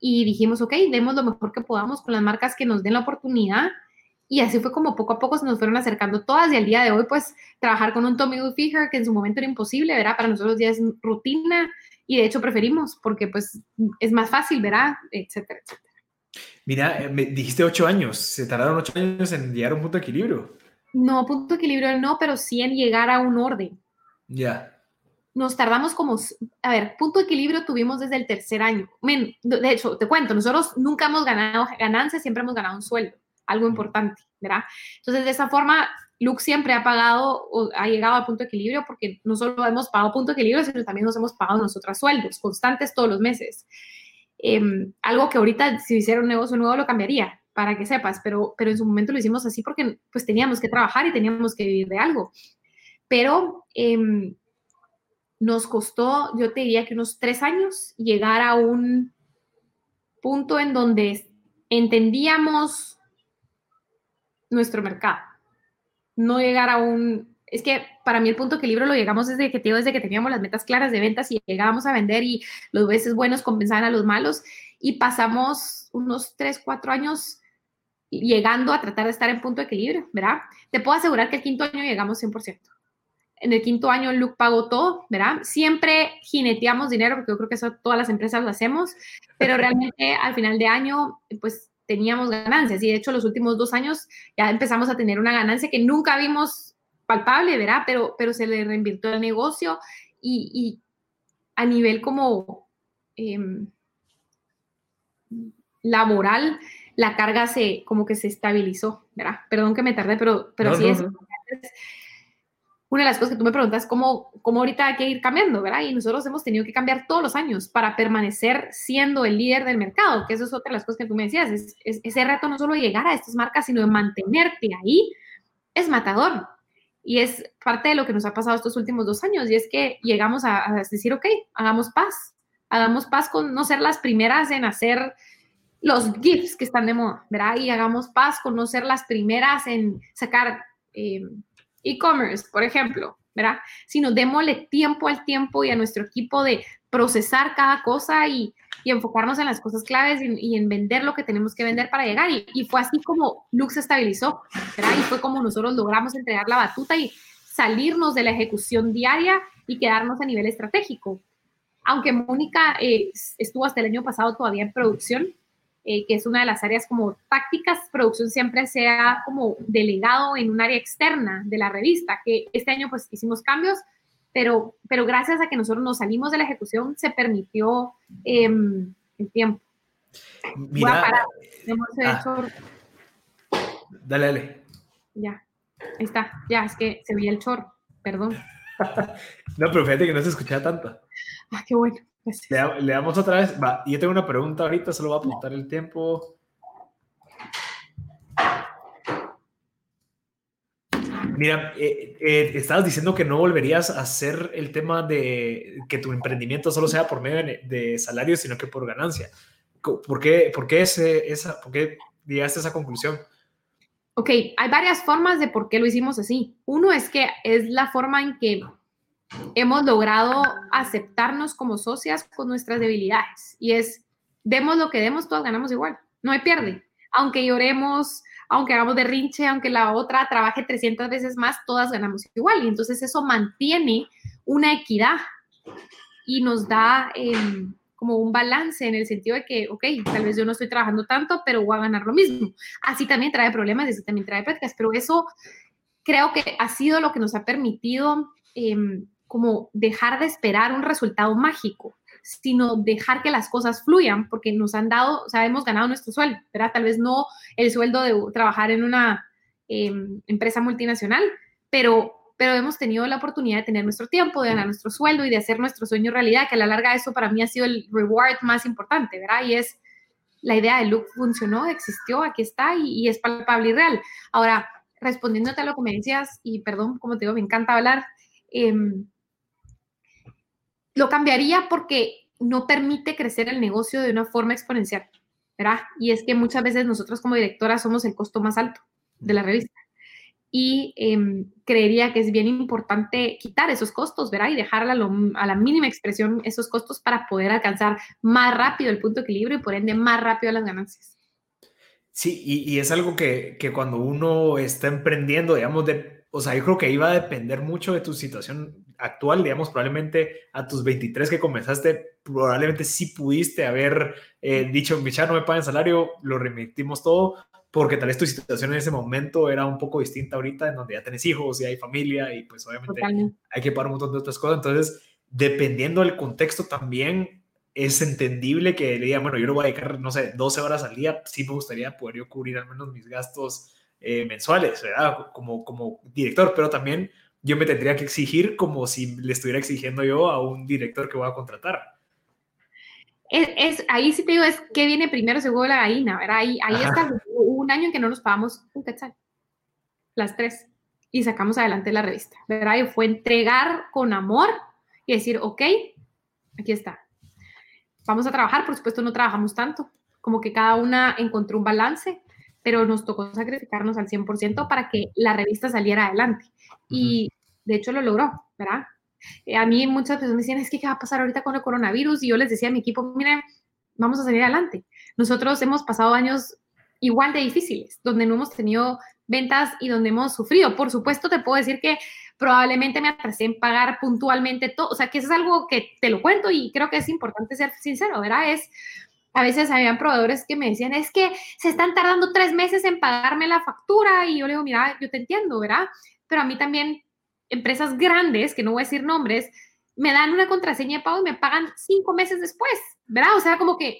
y dijimos, ok, demos lo mejor que podamos con las marcas que nos den la oportunidad. Y así fue como poco a poco se nos fueron acercando todas y al día de hoy, pues, trabajar con un Tommy Hilfiger, que en su momento era imposible, ¿verdad? Para nosotros ya es rutina y de hecho preferimos porque, pues, es más fácil, ¿verdad? Etcétera, etcétera. Mira, me dijiste ocho años. ¿Se tardaron ocho años en llegar a un punto de equilibrio? No, punto de equilibrio no, pero sí en llegar a un orden. Ya. Yeah. Nos tardamos como, a ver, punto de equilibrio tuvimos desde el tercer año. Men, de hecho, te cuento, nosotros nunca hemos ganado ganancias, siempre hemos ganado un sueldo. Algo importante, ¿verdad? Entonces, de esa forma, Luke siempre ha pagado o ha llegado al punto de equilibrio porque no solo hemos pagado punto de equilibrio, sino también nos hemos pagado nosotras sueldos constantes todos los meses. Eh, algo que ahorita, si hiciera un negocio nuevo, lo cambiaría, para que sepas, pero, pero en su momento lo hicimos así porque pues teníamos que trabajar y teníamos que vivir de algo. Pero eh, nos costó, yo te diría que unos tres años, llegar a un punto en donde entendíamos nuestro mercado. No llegar a un... Es que para mí el punto de equilibrio lo llegamos desde que, tío, desde que teníamos las metas claras de ventas y llegábamos a vender y los veces buenos compensaban a los malos y pasamos unos tres, cuatro años llegando a tratar de estar en punto de equilibrio, ¿verdad? Te puedo asegurar que el quinto año llegamos cien por ciento. En el quinto año Luke pagó todo, ¿verdad? Siempre jineteamos dinero porque yo creo que eso todas las empresas lo hacemos, pero realmente al final de año, pues teníamos ganancias y de hecho los últimos dos años ya empezamos a tener una ganancia que nunca vimos palpable, ¿verdad? Pero, pero se le reinvirtió el negocio y, y a nivel como eh, laboral, la carga se como que se estabilizó, ¿verdad? Perdón que me tardé, pero, pero no, así no, es. No. Una de las cosas que tú me preguntas es cómo, cómo ahorita hay que ir cambiando, ¿verdad? Y nosotros hemos tenido que cambiar todos los años para permanecer siendo el líder del mercado, que eso es otra de las cosas que tú me decías. Es, es, ese reto no solo de llegar a estas marcas, sino de mantenerte ahí, es matador. Y es parte de lo que nos ha pasado estos últimos dos años, y es que llegamos a, a decir, ok, hagamos paz. Hagamos paz con no ser las primeras en hacer los GIFs que están de moda, ¿verdad? Y hagamos paz con no ser las primeras en sacar... Eh, e-commerce, por ejemplo, ¿verdad? Sino démosle tiempo al tiempo y a nuestro equipo de procesar cada cosa y, y enfocarnos en las cosas claves y, y en vender lo que tenemos que vender para llegar. Y, y fue así como Luke se estabilizó, ¿verdad? Y fue como nosotros logramos entregar la batuta y salirnos de la ejecución diaria y quedarnos a nivel estratégico. Aunque Mónica eh, estuvo hasta el año pasado todavía en producción, Eh, que es una de las áreas como tácticas, producción siempre se ha como delegado en un área externa de la revista, que este año pues hicimos cambios, pero, pero gracias a que nosotros nos salimos de la ejecución se permitió eh, el tiempo. Mira, voy a parar. Hemos hecho... ah, dale, dale. Ya, ahí está, ya, es que se veía el chorro, perdón. No, pero fíjate que no se escuchaba tanto. Ah, qué bueno. Le, le damos otra vez. Va, yo tengo una pregunta ahorita, solo voy a apuntar el tiempo. Mira, eh, eh, estabas diciendo que no volverías a hacer el tema de que tu emprendimiento solo sea por medio de, de salario, sino que por ganancia. ¿Por qué, por qué, ese, esa, por qué llegaste a esa conclusión? Ok, hay varias formas de por qué lo hicimos así. Uno es que es la forma en que hemos logrado aceptarnos como socias con nuestras debilidades. Y es, demos lo que demos, todas ganamos igual. No hay pierde. Aunque lloremos, aunque hagamos berrinche, aunque la otra trabaje trescientas veces más, todas ganamos igual. Y entonces eso mantiene una equidad y nos da eh, como un balance en el sentido de que, ok, tal vez yo no estoy trabajando tanto, pero voy a ganar lo mismo. Así también trae problemas, así también trae prácticas, pero eso creo que ha sido lo que nos ha permitido eh, como dejar de esperar un resultado mágico, sino dejar que las cosas fluyan, porque nos han dado, o sea, hemos ganado nuestro sueldo, ¿verdad? Tal vez no el sueldo de trabajar en una eh, empresa multinacional, pero, pero hemos tenido la oportunidad de tener nuestro tiempo, de ganar nuestro sueldo y de hacer nuestro sueño realidad, que a la larga eso para mí ha sido el reward más importante, ¿verdad? Y es, la idea de Luke funcionó, existió, aquí está y, y es palpable y real. Ahora, respondiéndote a lo que me decías, y perdón, como te digo, me encanta hablar, eh, lo cambiaría porque no permite crecer el negocio de una forma exponencial, ¿verdad? Y es que muchas veces nosotros como directoras somos el costo más alto de la revista. y eh, creería que es bien importante quitar esos costos, ¿verdad? Y dejar a, lo, a la mínima expresión esos costos para poder alcanzar más rápido el punto de equilibrio y por ende más rápido las ganancias. Sí, y, y es algo que, que cuando uno está emprendiendo, digamos, de, o sea, yo creo que iba a depender mucho de tu situación actual, digamos, probablemente a tus veintitrés que comenzaste, probablemente sí pudiste haber eh, dicho, Micha, no me pagan salario, lo remitimos todo, porque tal vez tu situación en ese momento era un poco distinta ahorita, en donde ya tenés hijos y hay familia y pues obviamente Totalmente. hay que pagar un montón de otras cosas, entonces, dependiendo del contexto también, es entendible que le digan, bueno, yo le voy a dedicar, no sé, doce horas al día, sí me gustaría poder yo cubrir al menos mis gastos eh, mensuales, ¿verdad? Como, como director, pero también yo me tendría que exigir como si le estuviera exigiendo yo a un director que voy a contratar. Es, es, ahí sí te digo, es que viene primero ese huevo de la gallina, ¿verdad? Ahí, ahí está, hubo un año en que no nos pagamos un quetzal, las tres, y sacamos adelante la revista, ¿verdad? Y fue entregar con amor y decir, ok, aquí está. Vamos a trabajar, por supuesto no trabajamos tanto, como que cada una encontró un balance, pero nos tocó sacrificarnos al cien por ciento para que la revista saliera adelante. Y de hecho lo logró, ¿verdad? Eh, a mí muchas personas me decían, es que ¿qué va a pasar ahorita con el coronavirus? Y yo les decía a mi equipo, miren, vamos a salir adelante. Nosotros hemos pasado años igual de difíciles, donde no hemos tenido ventas y donde hemos sufrido. Por supuesto, te puedo decir que probablemente me atrasé en pagar puntualmente todo, o sea, que eso es algo que te lo cuento y creo que es importante ser sincero, ¿verdad? Es, a veces habían proveedores que me decían, es que se están tardando tres meses en pagarme la factura, y yo le digo, mira, yo te entiendo, ¿verdad? Pero a mí también, empresas grandes, que no voy a decir nombres, me dan una contraseña de pago y me pagan cinco meses después, ¿verdad? O sea, como que,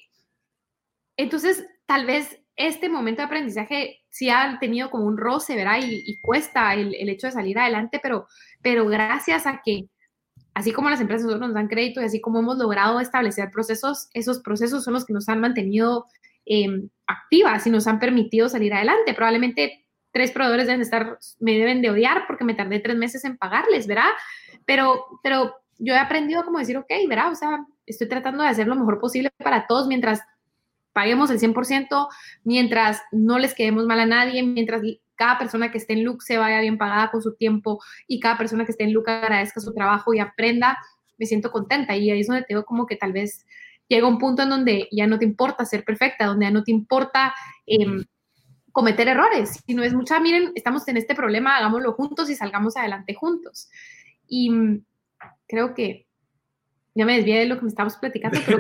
entonces, tal vez este momento de aprendizaje sí ha tenido como un roce, ¿verdad? Y, y cuesta el, el hecho de salir adelante, pero, pero gracias a que, así como las empresas nosotros nos dan crédito y así como hemos logrado establecer procesos, esos procesos son los que nos han mantenido eh, activas y nos han permitido salir adelante. Probablemente tres proveedores deben estar, me deben de odiar porque me tardé tres meses en pagarles, ¿verdad? Pero, pero yo he aprendido como decir, ok, ¿verdad? O sea, estoy tratando de hacer lo mejor posible para todos mientras paguemos el cien por ciento, mientras no les quedemos mal a nadie, mientras cada persona que esté en Look se vaya bien pagada con su tiempo y cada persona que esté en Look agradezca su trabajo y aprenda, me siento contenta. Y ahí es donde te digo como que tal vez llega un punto en donde ya no te importa ser perfecta, donde ya no te importa eh, cometer errores, sino es mucha, miren, estamos en este problema, hagámoslo juntos y salgamos adelante juntos. Y mm, creo que ya me desvié de lo que me estábamos platicando, pero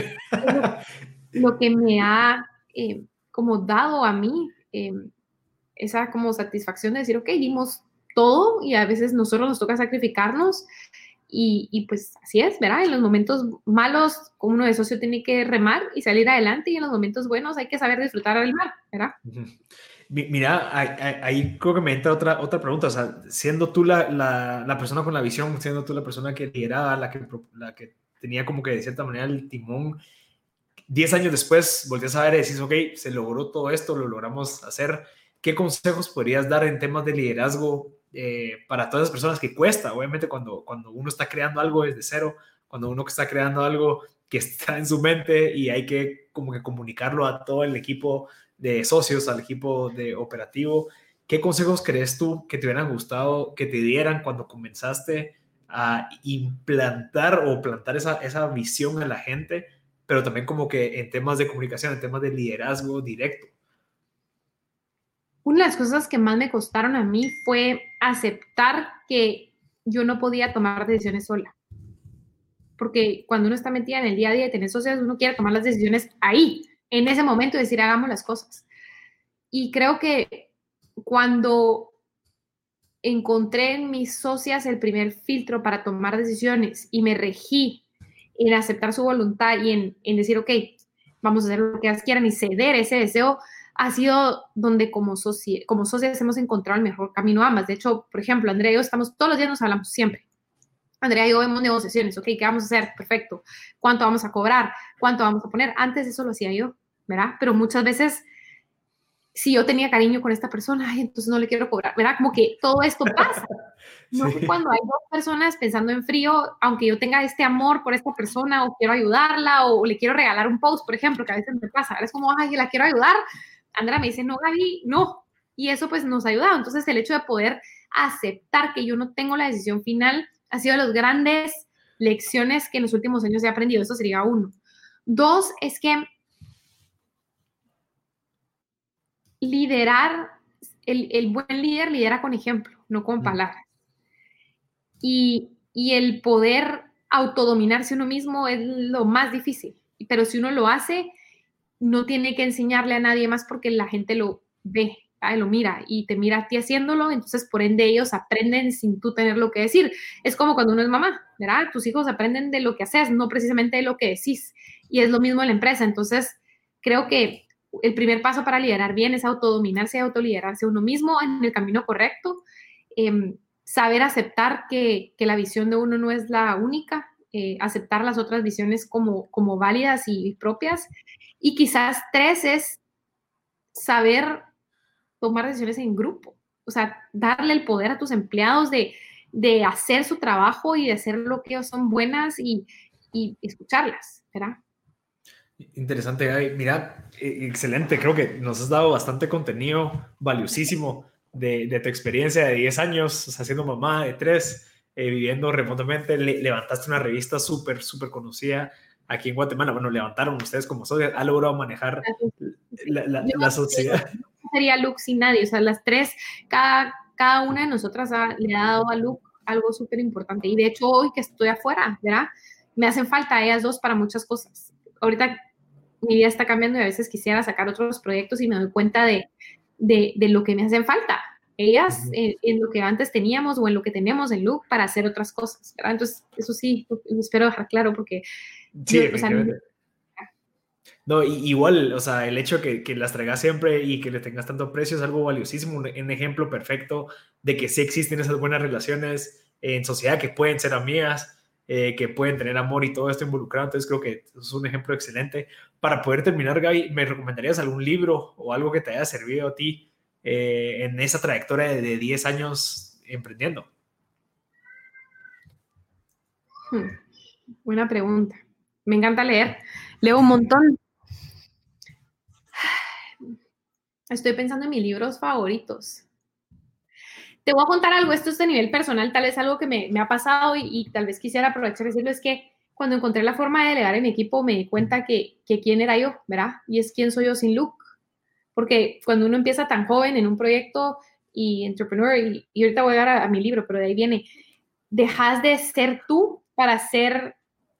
lo que me ha eh, como dado a mí eh, esa como satisfacción de decir, ok, dimos todo y a veces nosotros nos toca sacrificarnos y, y pues así es, ¿verdad? En los momentos malos, como uno de socio tiene que remar y salir adelante, y en los momentos buenos hay que saber disfrutar del mar, ¿verdad? Mira, ahí, ahí creo que me entra otra, otra pregunta, o sea, siendo tú la, la, la persona con la visión, siendo tú la persona que lideraba, la que, la que tenía como que de cierta manera el timón, diez años después volteas a ver y decís, ok, se logró todo esto, lo logramos hacer. ¿Qué consejos podrías dar en temas de liderazgo eh, para todas las personas que cuesta? Obviamente cuando, cuando uno está creando algo desde cero, cuando uno está creando algo que está en su mente y hay que como que comunicarlo a todo el equipo de socios, al equipo de operativo. ¿Qué consejos crees tú que te hubieran gustado que te dieran cuando comenzaste a implantar o plantar esa, esa visión en la gente, pero también como que en temas de comunicación, en temas de liderazgo directo? Una de las cosas que más me costaron a mí fue aceptar que yo no podía tomar decisiones sola. Porque cuando uno está metida en el día a día y tener socios, uno quiere tomar las decisiones ahí, en ese momento, y decir, hagamos las cosas. Y creo que cuando encontré en mis socias el primer filtro para tomar decisiones y me regí en aceptar su voluntad y en, en decir, ok, vamos a hacer lo que ellas quieran y ceder ese deseo, ha sido donde como, soci como socias hemos encontrado el mejor camino ambas. De hecho, por ejemplo, Andrea y yo estamos todos los días, nos hablamos siempre. Andrea y yo vemos negociaciones, ok, ¿qué vamos a hacer? Perfecto. ¿Cuánto vamos a cobrar? ¿Cuánto vamos a poner? Antes eso lo hacía yo, ¿verdad? Pero muchas veces, si yo tenía cariño con esta persona, ay, entonces no le quiero cobrar, ¿verdad? Como que todo esto pasa. No sí. Cuando hay dos personas pensando en frío, aunque yo tenga este amor por esta persona o quiero ayudarla o le quiero regalar un post, por ejemplo, que a veces me pasa, es como, ay, la quiero ayudar. Andrea me dice, no, Gaby, no. Y eso pues nos ha ayudado. Entonces el hecho de poder aceptar que yo no tengo la decisión final, ha sido de las grandes lecciones que en los últimos años he aprendido. Eso sería uno. Dos, es que liderar, el, el buen líder lidera con ejemplo, no con palabras. Y, y el poder autodominarse uno mismo es lo más difícil. Pero si uno lo hace, no tiene que enseñarle a nadie más porque la gente lo ve, ¿vale? Lo mira y te mira a ti haciéndolo, entonces por ende ellos aprenden sin tú tener lo que decir. Es como cuando uno es mamá, ¿verdad? Tus hijos aprenden de lo que haces, no precisamente de lo que decís. Y es lo mismo en la empresa. Entonces, creo que el primer paso para liderar bien es autodominarse y autoliderarse uno mismo en el camino correcto. Eh, saber aceptar que, que la visión de uno no es la única, eh, aceptar las otras visiones como, como válidas y propias. Y quizás tres es saber tomar decisiones en grupo, o sea, darle el poder a tus empleados de, de hacer su trabajo y de hacer lo que ellos son buenas y, y escucharlas, ¿verdad? Interesante, Gaby. Mira, excelente. Creo que nos has dado bastante contenido valiosísimo de, de tu experiencia de diez años, o sea, siendo mamá de tres, eh, viviendo remotamente. Le, levantaste una revista súper, súper conocida aquí en Guatemala. Bueno, levantaron ustedes como socios. Ha logrado manejar la, la, la sociedad. No sería Luke sin nadie. O sea, las tres, cada, cada una de nosotras ha, le ha dado a Luke algo súper importante. Y de hecho, hoy que estoy afuera, ¿verdad? Me hacen falta a ellas dos para muchas cosas. Ahorita mi vida está cambiando y a veces quisiera sacar otros proyectos y me doy cuenta de, de, de lo que me hacen falta. Ellas uh-huh. en, en lo que antes teníamos o en lo que tenemos en Luke para hacer otras cosas, ¿verdad? Entonces, eso sí, lo espero dejar claro porque... Sí, yo, o sea, no, y, igual, o sea, el hecho que, que las traigas siempre y que le tengas tanto aprecio es algo valiosísimo, un, un ejemplo perfecto de que sí existen esas buenas relaciones en sociedad que pueden ser amigas, eh, que pueden tener amor y todo esto involucrado. Entonces creo que es un ejemplo excelente. Para poder terminar, Gaby, ¿me recomendarías algún libro o algo que te haya servido a ti eh, en esa trayectoria de, de diez años emprendiendo? Hmm, buena pregunta. Me encanta leer. Leo un montón. Estoy pensando en mis libros favoritos. Te voy a contar algo, esto es de nivel personal, tal vez algo que me, me ha pasado y, y tal vez quisiera aprovechar y decirlo, es que cuando encontré la forma de delegar en mi equipo me di cuenta que, que quién era yo, ¿verdad? Y es quién soy yo sin Luke. Porque cuando uno empieza tan joven en un proyecto y entrepreneur, y, y ahorita voy a llegar a, a mi libro, pero de ahí viene, dejas de ser tú para ser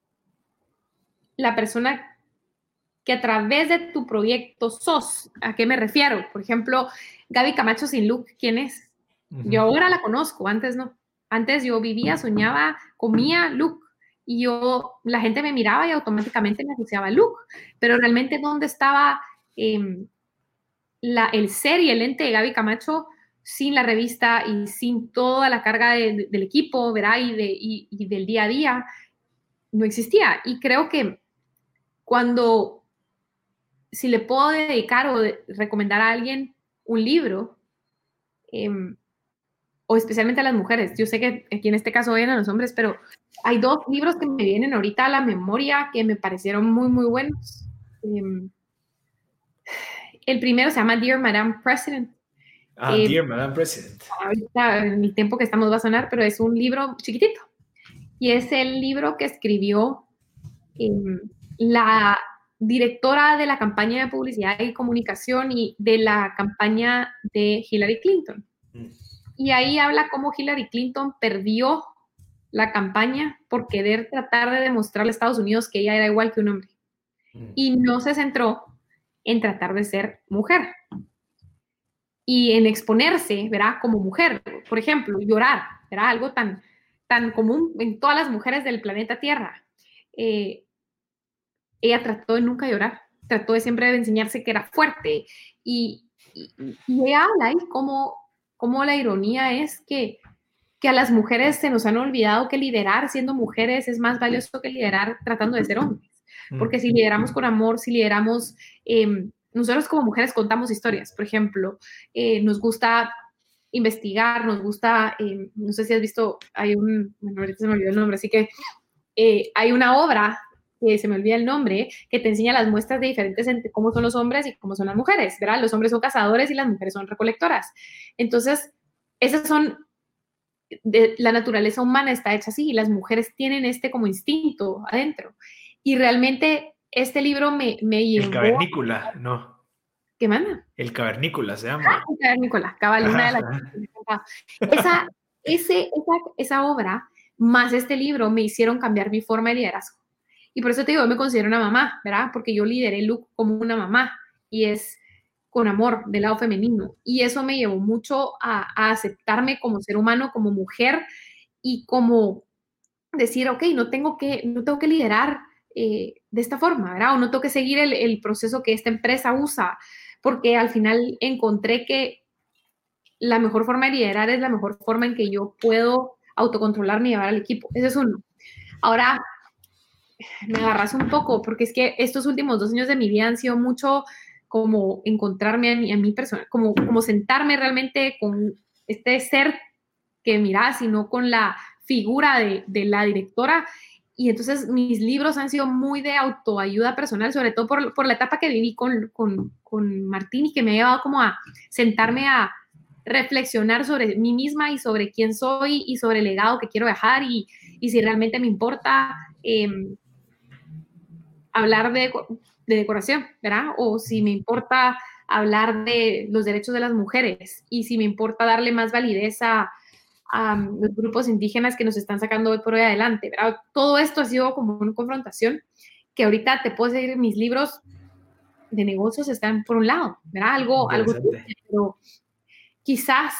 la persona que a través de tu proyecto sos. ¿A qué me refiero? Por ejemplo, Gaby Camacho sin Luke, ¿quién es? Uh-huh. Yo ahora la conozco, antes no. Antes yo vivía, soñaba, comía Luke. Y yo, la gente me miraba y automáticamente me asociaba a Luke. Pero realmente, ¿dónde estaba eh, la, el ser y el ente de Gaby Camacho sin la revista y sin toda la carga de, de, del equipo, ¿verdad? Y, de, y, y del día a día? No existía. Y creo que cuando... si le puedo dedicar o de, recomendar a alguien un libro, eh, o especialmente a las mujeres, yo sé que aquí en este caso vienen a los hombres, pero hay dos libros que me vienen ahorita a la memoria que me parecieron muy, muy buenos. Eh, el primero se llama Dear Madame President. Ah, eh, Dear Madame President. Ahorita en el tiempo que estamos va a sonar, pero es un libro chiquitito. Y es el libro que escribió eh, la... directora de la campaña de publicidad y comunicación y de la campaña de Hillary Clinton. Mm. Y ahí habla cómo Hillary Clinton perdió la campaña por querer tratar de demostrarle a Estados Unidos que ella era igual que un hombre. Mm. Y no se centró en tratar de ser mujer. Y en exponerse, ¿verdad? Como mujer. Por ejemplo, llorar, ¿verdad? Algo tan, tan común en todas las mujeres del planeta Tierra. Eh, ella trató de nunca llorar, trató de siempre de enseñarse que era fuerte, y, y, y ella habla ahí como, como la ironía es que, que a las mujeres se nos han olvidado que liderar siendo mujeres es más valioso que liderar tratando de ser hombres, porque si lideramos con amor, si lideramos, eh, nosotros como mujeres contamos historias, por ejemplo, eh, nos gusta investigar, nos gusta, eh, no sé si has visto, hay un, bueno, ahorita se me olvidó el nombre, así que eh, hay una obra que se me olvida el nombre, que te enseña las muestras de diferentes entre cómo son los hombres y cómo son las mujeres, ¿verdad? Los hombres son cazadores y las mujeres son recolectoras. Entonces, esas son de, la naturaleza humana está hecha así y las mujeres tienen este como instinto adentro. Y realmente este libro me, me llevó... El cavernícola, no. ¿Qué manda? El cavernícola se llama. Ah, el cavernícola, cabal, una de las... Esa, ese, esa, esa obra más este libro me hicieron cambiar mi forma de liderazgo. Y por eso te digo, yo me considero una mamá, ¿verdad? Porque yo lideré Look como una mamá y es con amor del lado femenino. Y eso me llevó mucho a, a aceptarme como ser humano, como mujer y como decir, ok, no tengo que, no tengo que liderar eh, de esta forma, ¿verdad? O no tengo que seguir el, el proceso que esta empresa usa, porque al final encontré que la mejor forma de liderar es la mejor forma en que yo puedo autocontrolarme y llevar al equipo. Ese es uno. Ahora, me agarras un poco, porque es que estos últimos dos años de mi vida han sido mucho como encontrarme a mí, a mí persona, como, como sentarme realmente con este ser que mirás, sino con la figura de, de la directora. Y entonces mis libros han sido muy de autoayuda personal, sobre todo por, por la etapa que viví con, con, con Martín y que me ha llevado como a sentarme a reflexionar sobre mí misma y sobre quién soy y sobre el legado que quiero dejar y, y si realmente me importa eh, hablar de, de decoración, ¿verdad? O si me importa hablar de los derechos de las mujeres y si me importa darle más validez a, a los grupos indígenas que nos están sacando hoy por hoy adelante, ¿verdad? Todo esto ha sido como una confrontación que ahorita te puedo decir, mis libros de negocios están por un lado, ¿verdad? Algo, algo triste, pero quizás,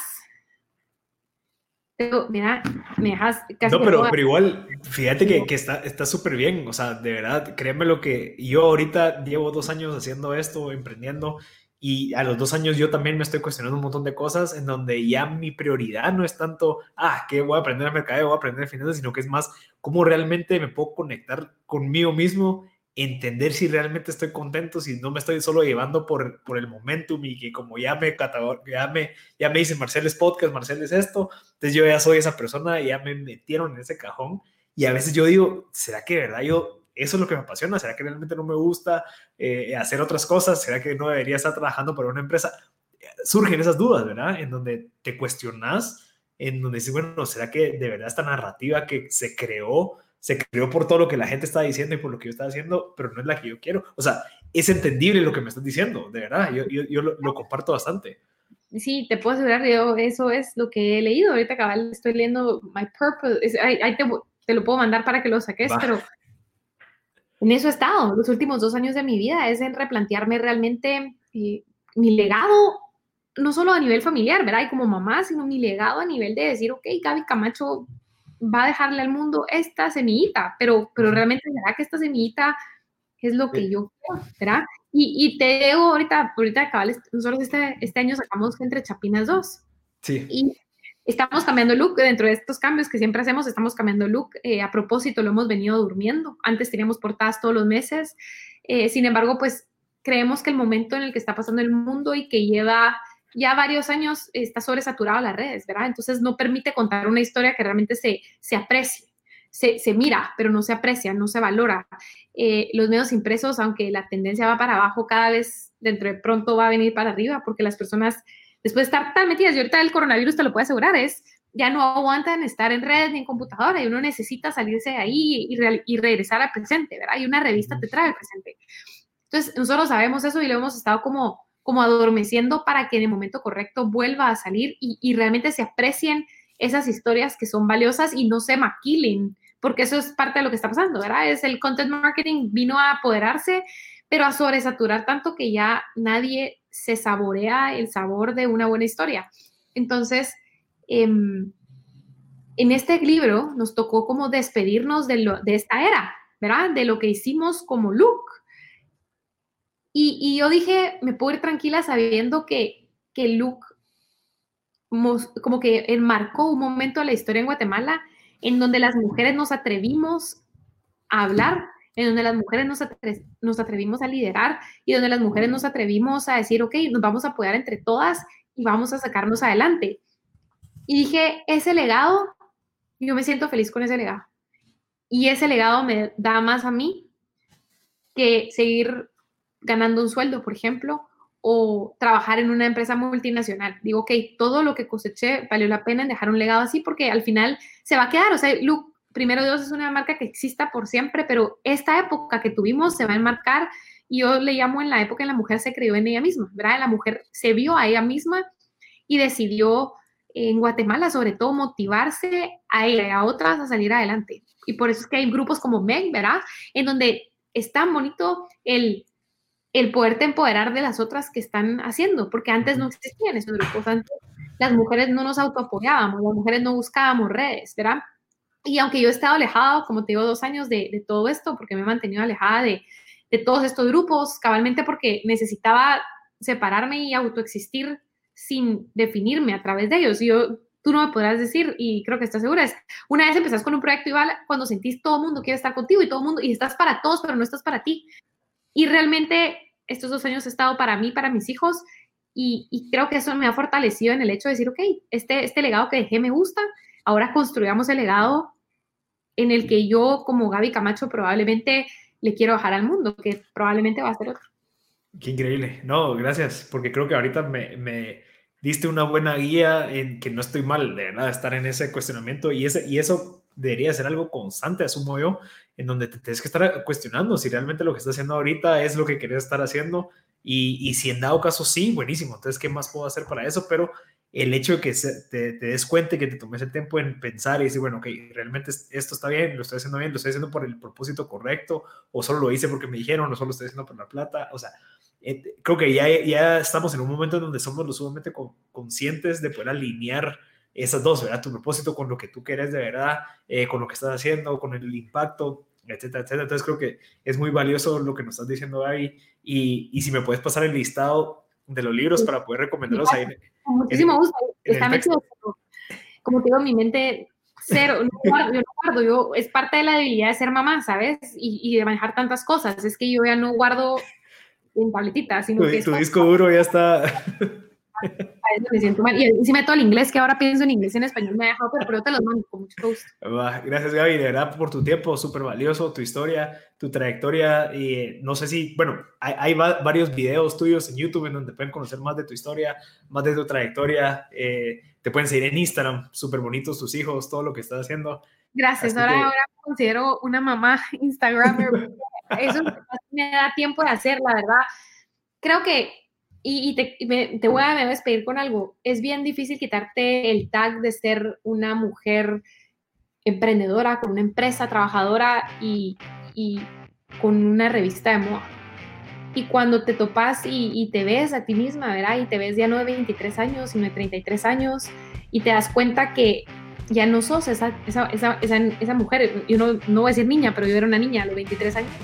pero, mira, me dejas casi No, pero, toda... pero igual, fíjate que, que está súper bien, o sea, de verdad, créeme lo que yo ahorita llevo dos años haciendo esto, emprendiendo, y a los dos años yo también me estoy cuestionando un montón de cosas en donde ya mi prioridad no es tanto, ah, que voy a aprender a mercadeo, voy a aprender finanzas, sino que es más cómo realmente me puedo conectar conmigo mismo, entender si realmente estoy contento, si no me estoy solo llevando por, por el momentum y que como ya me, ya me, ya me dicen Marcel es podcast, Marcel es esto, entonces yo ya soy esa persona y ya me metieron en ese cajón y a veces yo digo, ¿será que de verdad yo, eso es lo que me apasiona? ¿Será que realmente no me gusta eh, hacer otras cosas? ¿Será que no debería estar trabajando para una empresa? Surgen esas dudas, ¿verdad? En donde te cuestionas, en donde dices, bueno, ¿será que de verdad esta narrativa que se creó, se creó por todo lo que la gente está diciendo y por lo que yo estaba haciendo, pero no es la que yo quiero? O sea, es entendible lo que me estás diciendo, de verdad, yo, yo, yo lo, lo comparto bastante. Sí, te puedo asegurar, yo eso es lo que he leído. Ahorita cabal estoy leyendo My Purpose. Es, ahí, ahí te, te lo puedo mandar para que lo saques, Va. Pero en eso he estado. Los últimos dos años de mi vida es en replantearme realmente eh, mi legado, no solo a nivel familiar, ¿verdad? Y como mamá, sino mi legado a nivel de decir, ok, Gaby Camacho va a dejarle al mundo esta semillita, pero, pero realmente será que esta semillita es lo que sí. yo quiero, ¿verdad? Y, y te digo, ahorita, ahorita cabal, nosotros este, este año sacamos Entre Chapinas dos. Sí. Y estamos cambiando look, dentro de estos cambios que siempre hacemos, estamos cambiando look. Eh, a propósito, lo hemos venido durmiendo. Antes teníamos portadas todos los meses. Eh, sin embargo, pues creemos que el momento en el que está pasando el mundo y que lleva ya varios años está sobresaturado las redes, ¿verdad? Entonces no permite contar una historia que realmente se, se aprecie. Se, se mira, pero no se aprecia, no se valora. Eh, los medios impresos, aunque la tendencia va para abajo, cada vez dentro de pronto va a venir para arriba, porque las personas, después de estar tan metidas, y ahorita el coronavirus te lo puede asegurar, es ya no aguantan estar en redes ni en computadora, y uno necesita salirse de ahí y, re, y regresar al presente, ¿verdad? Y una revista te trae al presente. Entonces, nosotros sabemos eso y lo hemos estado como, como adormeciendo para que en el momento correcto vuelva a salir y, y realmente se aprecien esas historias que son valiosas y no se maquilen, porque eso es parte de lo que está pasando, ¿verdad? Es el content marketing vino a apoderarse, pero a sobresaturar tanto que ya nadie se saborea el sabor de una buena historia. Entonces, eh, en este libro nos tocó como despedirnos de, lo, de esta era, ¿verdad? De lo que hicimos como look. Y, y yo dije, me puedo ir tranquila sabiendo que, que look como que enmarcó un momento de la historia en Guatemala en donde las mujeres nos atrevimos a hablar, en donde las mujeres nos, atre nos atrevimos a liderar y donde las mujeres nos atrevimos a decir, ok, nos vamos a apoyar entre todas y vamos a sacarnos adelante. Y dije, ese legado, yo me siento feliz con ese legado. Y ese legado me da más a mí que seguir ganando un sueldo, por ejemplo, o trabajar en una empresa multinacional. Digo, ok, todo lo que coseché valió la pena en dejar un legado así porque al final se va a quedar. O sea, Look, primero Dios es una marca que exista por siempre, pero esta época que tuvimos se va a enmarcar y yo le llamo en la época en la mujer se creyó en ella misma, ¿verdad? La mujer se vio a ella misma y decidió en Guatemala sobre todo motivarse a ella y a otras a salir adelante. Y por eso es que hay grupos como Meg, ¿verdad? En donde es tan bonito el, el poderte empoderar de las otras que están haciendo, porque antes no existían esos grupos, antes las mujeres no nos autoapoyábamos, las mujeres no buscábamos redes, ¿verdad? Y aunque yo he estado alejada, como te digo, dos años de, de todo esto, porque me he mantenido alejada de, de todos estos grupos, cabalmente porque necesitaba separarme y autoexistir sin definirme a través de ellos. Y yo, tú no me podrás decir, y creo que estás segura, es una vez empezás con un proyecto igual, cuando sentís todo el mundo quiere estar contigo y todo el mundo, y estás para todos, pero no estás para ti. Y realmente estos dos años he estado para mí, para mis hijos, y, y creo que eso me ha fortalecido en el hecho de decir, ok, este, este legado que dejé me gusta, ahora construyamos el legado en el que yo, como Gaby Camacho, probablemente le quiero bajar al mundo, que probablemente va a ser otro. Qué increíble. No, gracias, porque creo que ahorita me, me diste una buena guía en que no estoy mal, de verdad, estar en ese cuestionamiento y, ese, y eso debería ser algo constante, asumo yo, en donde te tienes que estar cuestionando si realmente lo que estás haciendo ahorita es lo que querés estar haciendo y, y si en dado caso sí, buenísimo, entonces ¿qué más puedo hacer para eso? Pero el hecho de que se, te, te des cuenta y que te tomes el tiempo en pensar y decir, bueno, ok, realmente esto está bien, lo estoy haciendo bien, lo estoy haciendo por el propósito correcto, o solo lo hice porque me dijeron, o solo lo estoy haciendo por la plata, o sea, eh, creo que ya, ya estamos en un momento en donde somos lo sumamente con, conscientes de poder alinear esas dos, ¿verdad? Tu propósito con lo que tú quieres de verdad, eh, con lo que estás haciendo, con el impacto, etcétera, etcétera. Entonces creo que es muy valioso lo que nos estás diciendo, Gaby, y, y si me puedes pasar el listado de los libros para poder recomendarlos ahí. Con muchísimo gusto. Está metido, como te digo, mi mente cero, no guardo, yo no guardo, yo, es parte de la debilidad de ser mamá, ¿sabes? Y, y de manejar tantas cosas, es que yo ya no guardo en tabletitas, sino tu, que... Tu disco duro ya está... A veces me siento mal, y encima todo el inglés, que ahora pienso en inglés y en español, me ha dejado, pero, pero yo te los mando con mucho gusto. Gracias, Gaby, de verdad, por tu tiempo, súper valioso, tu historia, tu trayectoria, y no sé si, bueno, hay, hay varios videos tuyos en YouTube en donde pueden conocer más de tu historia, más de tu trayectoria, eh, te pueden seguir en Instagram, súper bonitos tus hijos, todo lo que estás haciendo. Gracias, ahora, que... ahora me considero una mamá Instagramer, eso me da tiempo de hacer, la verdad. Creo que Y, y, te, y me, te voy a, me voy a despedir con algo. Es bien difícil quitarte el tag de ser una mujer emprendedora, con una empresa trabajadora y, y con una revista de moda. Y cuando te topas y, y te ves a ti misma, ¿verdad? Y te ves ya no de veintitrés años, sino de treinta y tres años, y te das cuenta que ya no sos esa, esa, esa, esa, esa mujer. Yo no, no voy a decir niña, pero yo era una niña a los veintitrés años.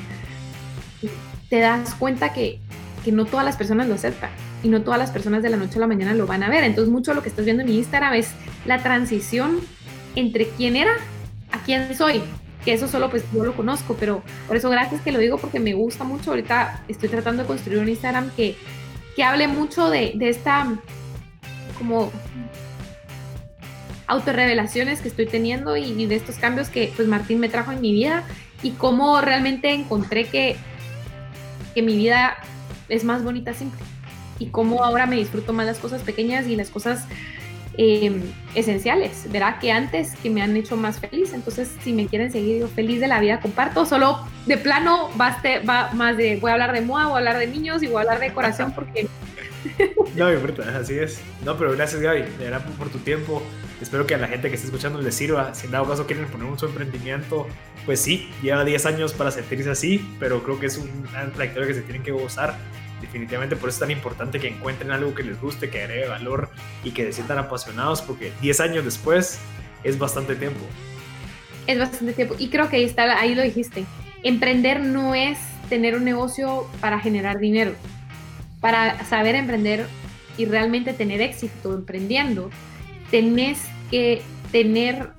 Te das cuenta que que no todas las personas lo aceptan y no todas las personas de la noche a la mañana lo van a ver. Entonces mucho de lo que estás viendo en mi Instagram es la transición entre quién era a quién soy, que eso solo pues yo lo conozco, pero por eso gracias que lo digo porque me gusta mucho. Ahorita estoy tratando de construir un Instagram que, que hable mucho de, de esta como autorrevelaciones que estoy teniendo y, y de estos cambios que pues Martín me trajo en mi vida y cómo realmente encontré que, que mi vida es más bonita simple y cómo ahora me disfruto más las cosas pequeñas y las cosas eh, esenciales, ¿verdad? Que antes, que me han hecho más feliz. Entonces, si me quieren seguir, yo feliz de la vida comparto, solo de plano baste, va más de, voy a hablar de moda, voy a hablar de niños y voy a hablar de corazón porque... No me importa, así es. No, pero gracias, Gaby, de verdad por tu tiempo. Espero que a la gente que esté escuchando les sirva. Si en dado caso quieren poner un su emprendimiento, pues sí, lleva diez años para sentirse así, pero creo que es una trayectoria que se tienen que gozar. Definitivamente por eso es tan importante que encuentren algo que les guste, que agregue valor y que se sientan apasionados, porque diez años después es bastante tiempo. Es bastante tiempo. Y creo que ahí está, ahí lo dijiste. Emprender no es tener un negocio para generar dinero. Para saber emprender y realmente tener éxito emprendiendo, tenés que tener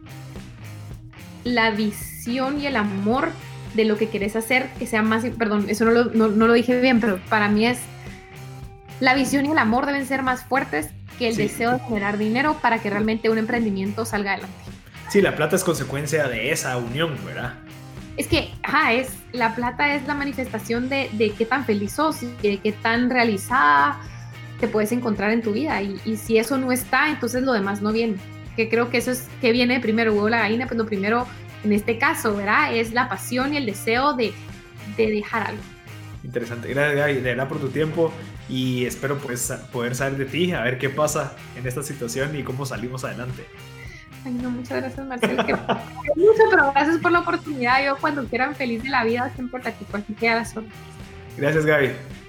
la visión y el amor de lo que querés hacer, que sea más, perdón, eso no lo, no, no lo dije bien, pero para mí es, la visión y el amor deben ser más fuertes que el sí. deseo de generar dinero para que realmente un emprendimiento salga adelante. Sí, la plata es consecuencia de esa unión, ¿verdad? Es que, ajá, es, la plata es la manifestación de, de qué tan feliz sos, de qué tan realizada te puedes encontrar en tu vida. Y, y si eso no está, entonces lo demás no viene. Que creo que eso es, que viene primero, huevo o la gallina, pues lo primero, en este caso, ¿verdad? Es la pasión y el deseo de, de dejar algo. Interesante. Gracias, Gaby, de verdad, por tu tiempo, y espero pues poder saber de ti, a ver qué pasa en esta situación y cómo salimos adelante. Ay, no, muchas gracias, Marcelo. Que mucho, pero gracias por la oportunidad. Yo cuando quieran feliz de la vida, siempre te aquí, por aquí queda la zona. Gracias, Gaby.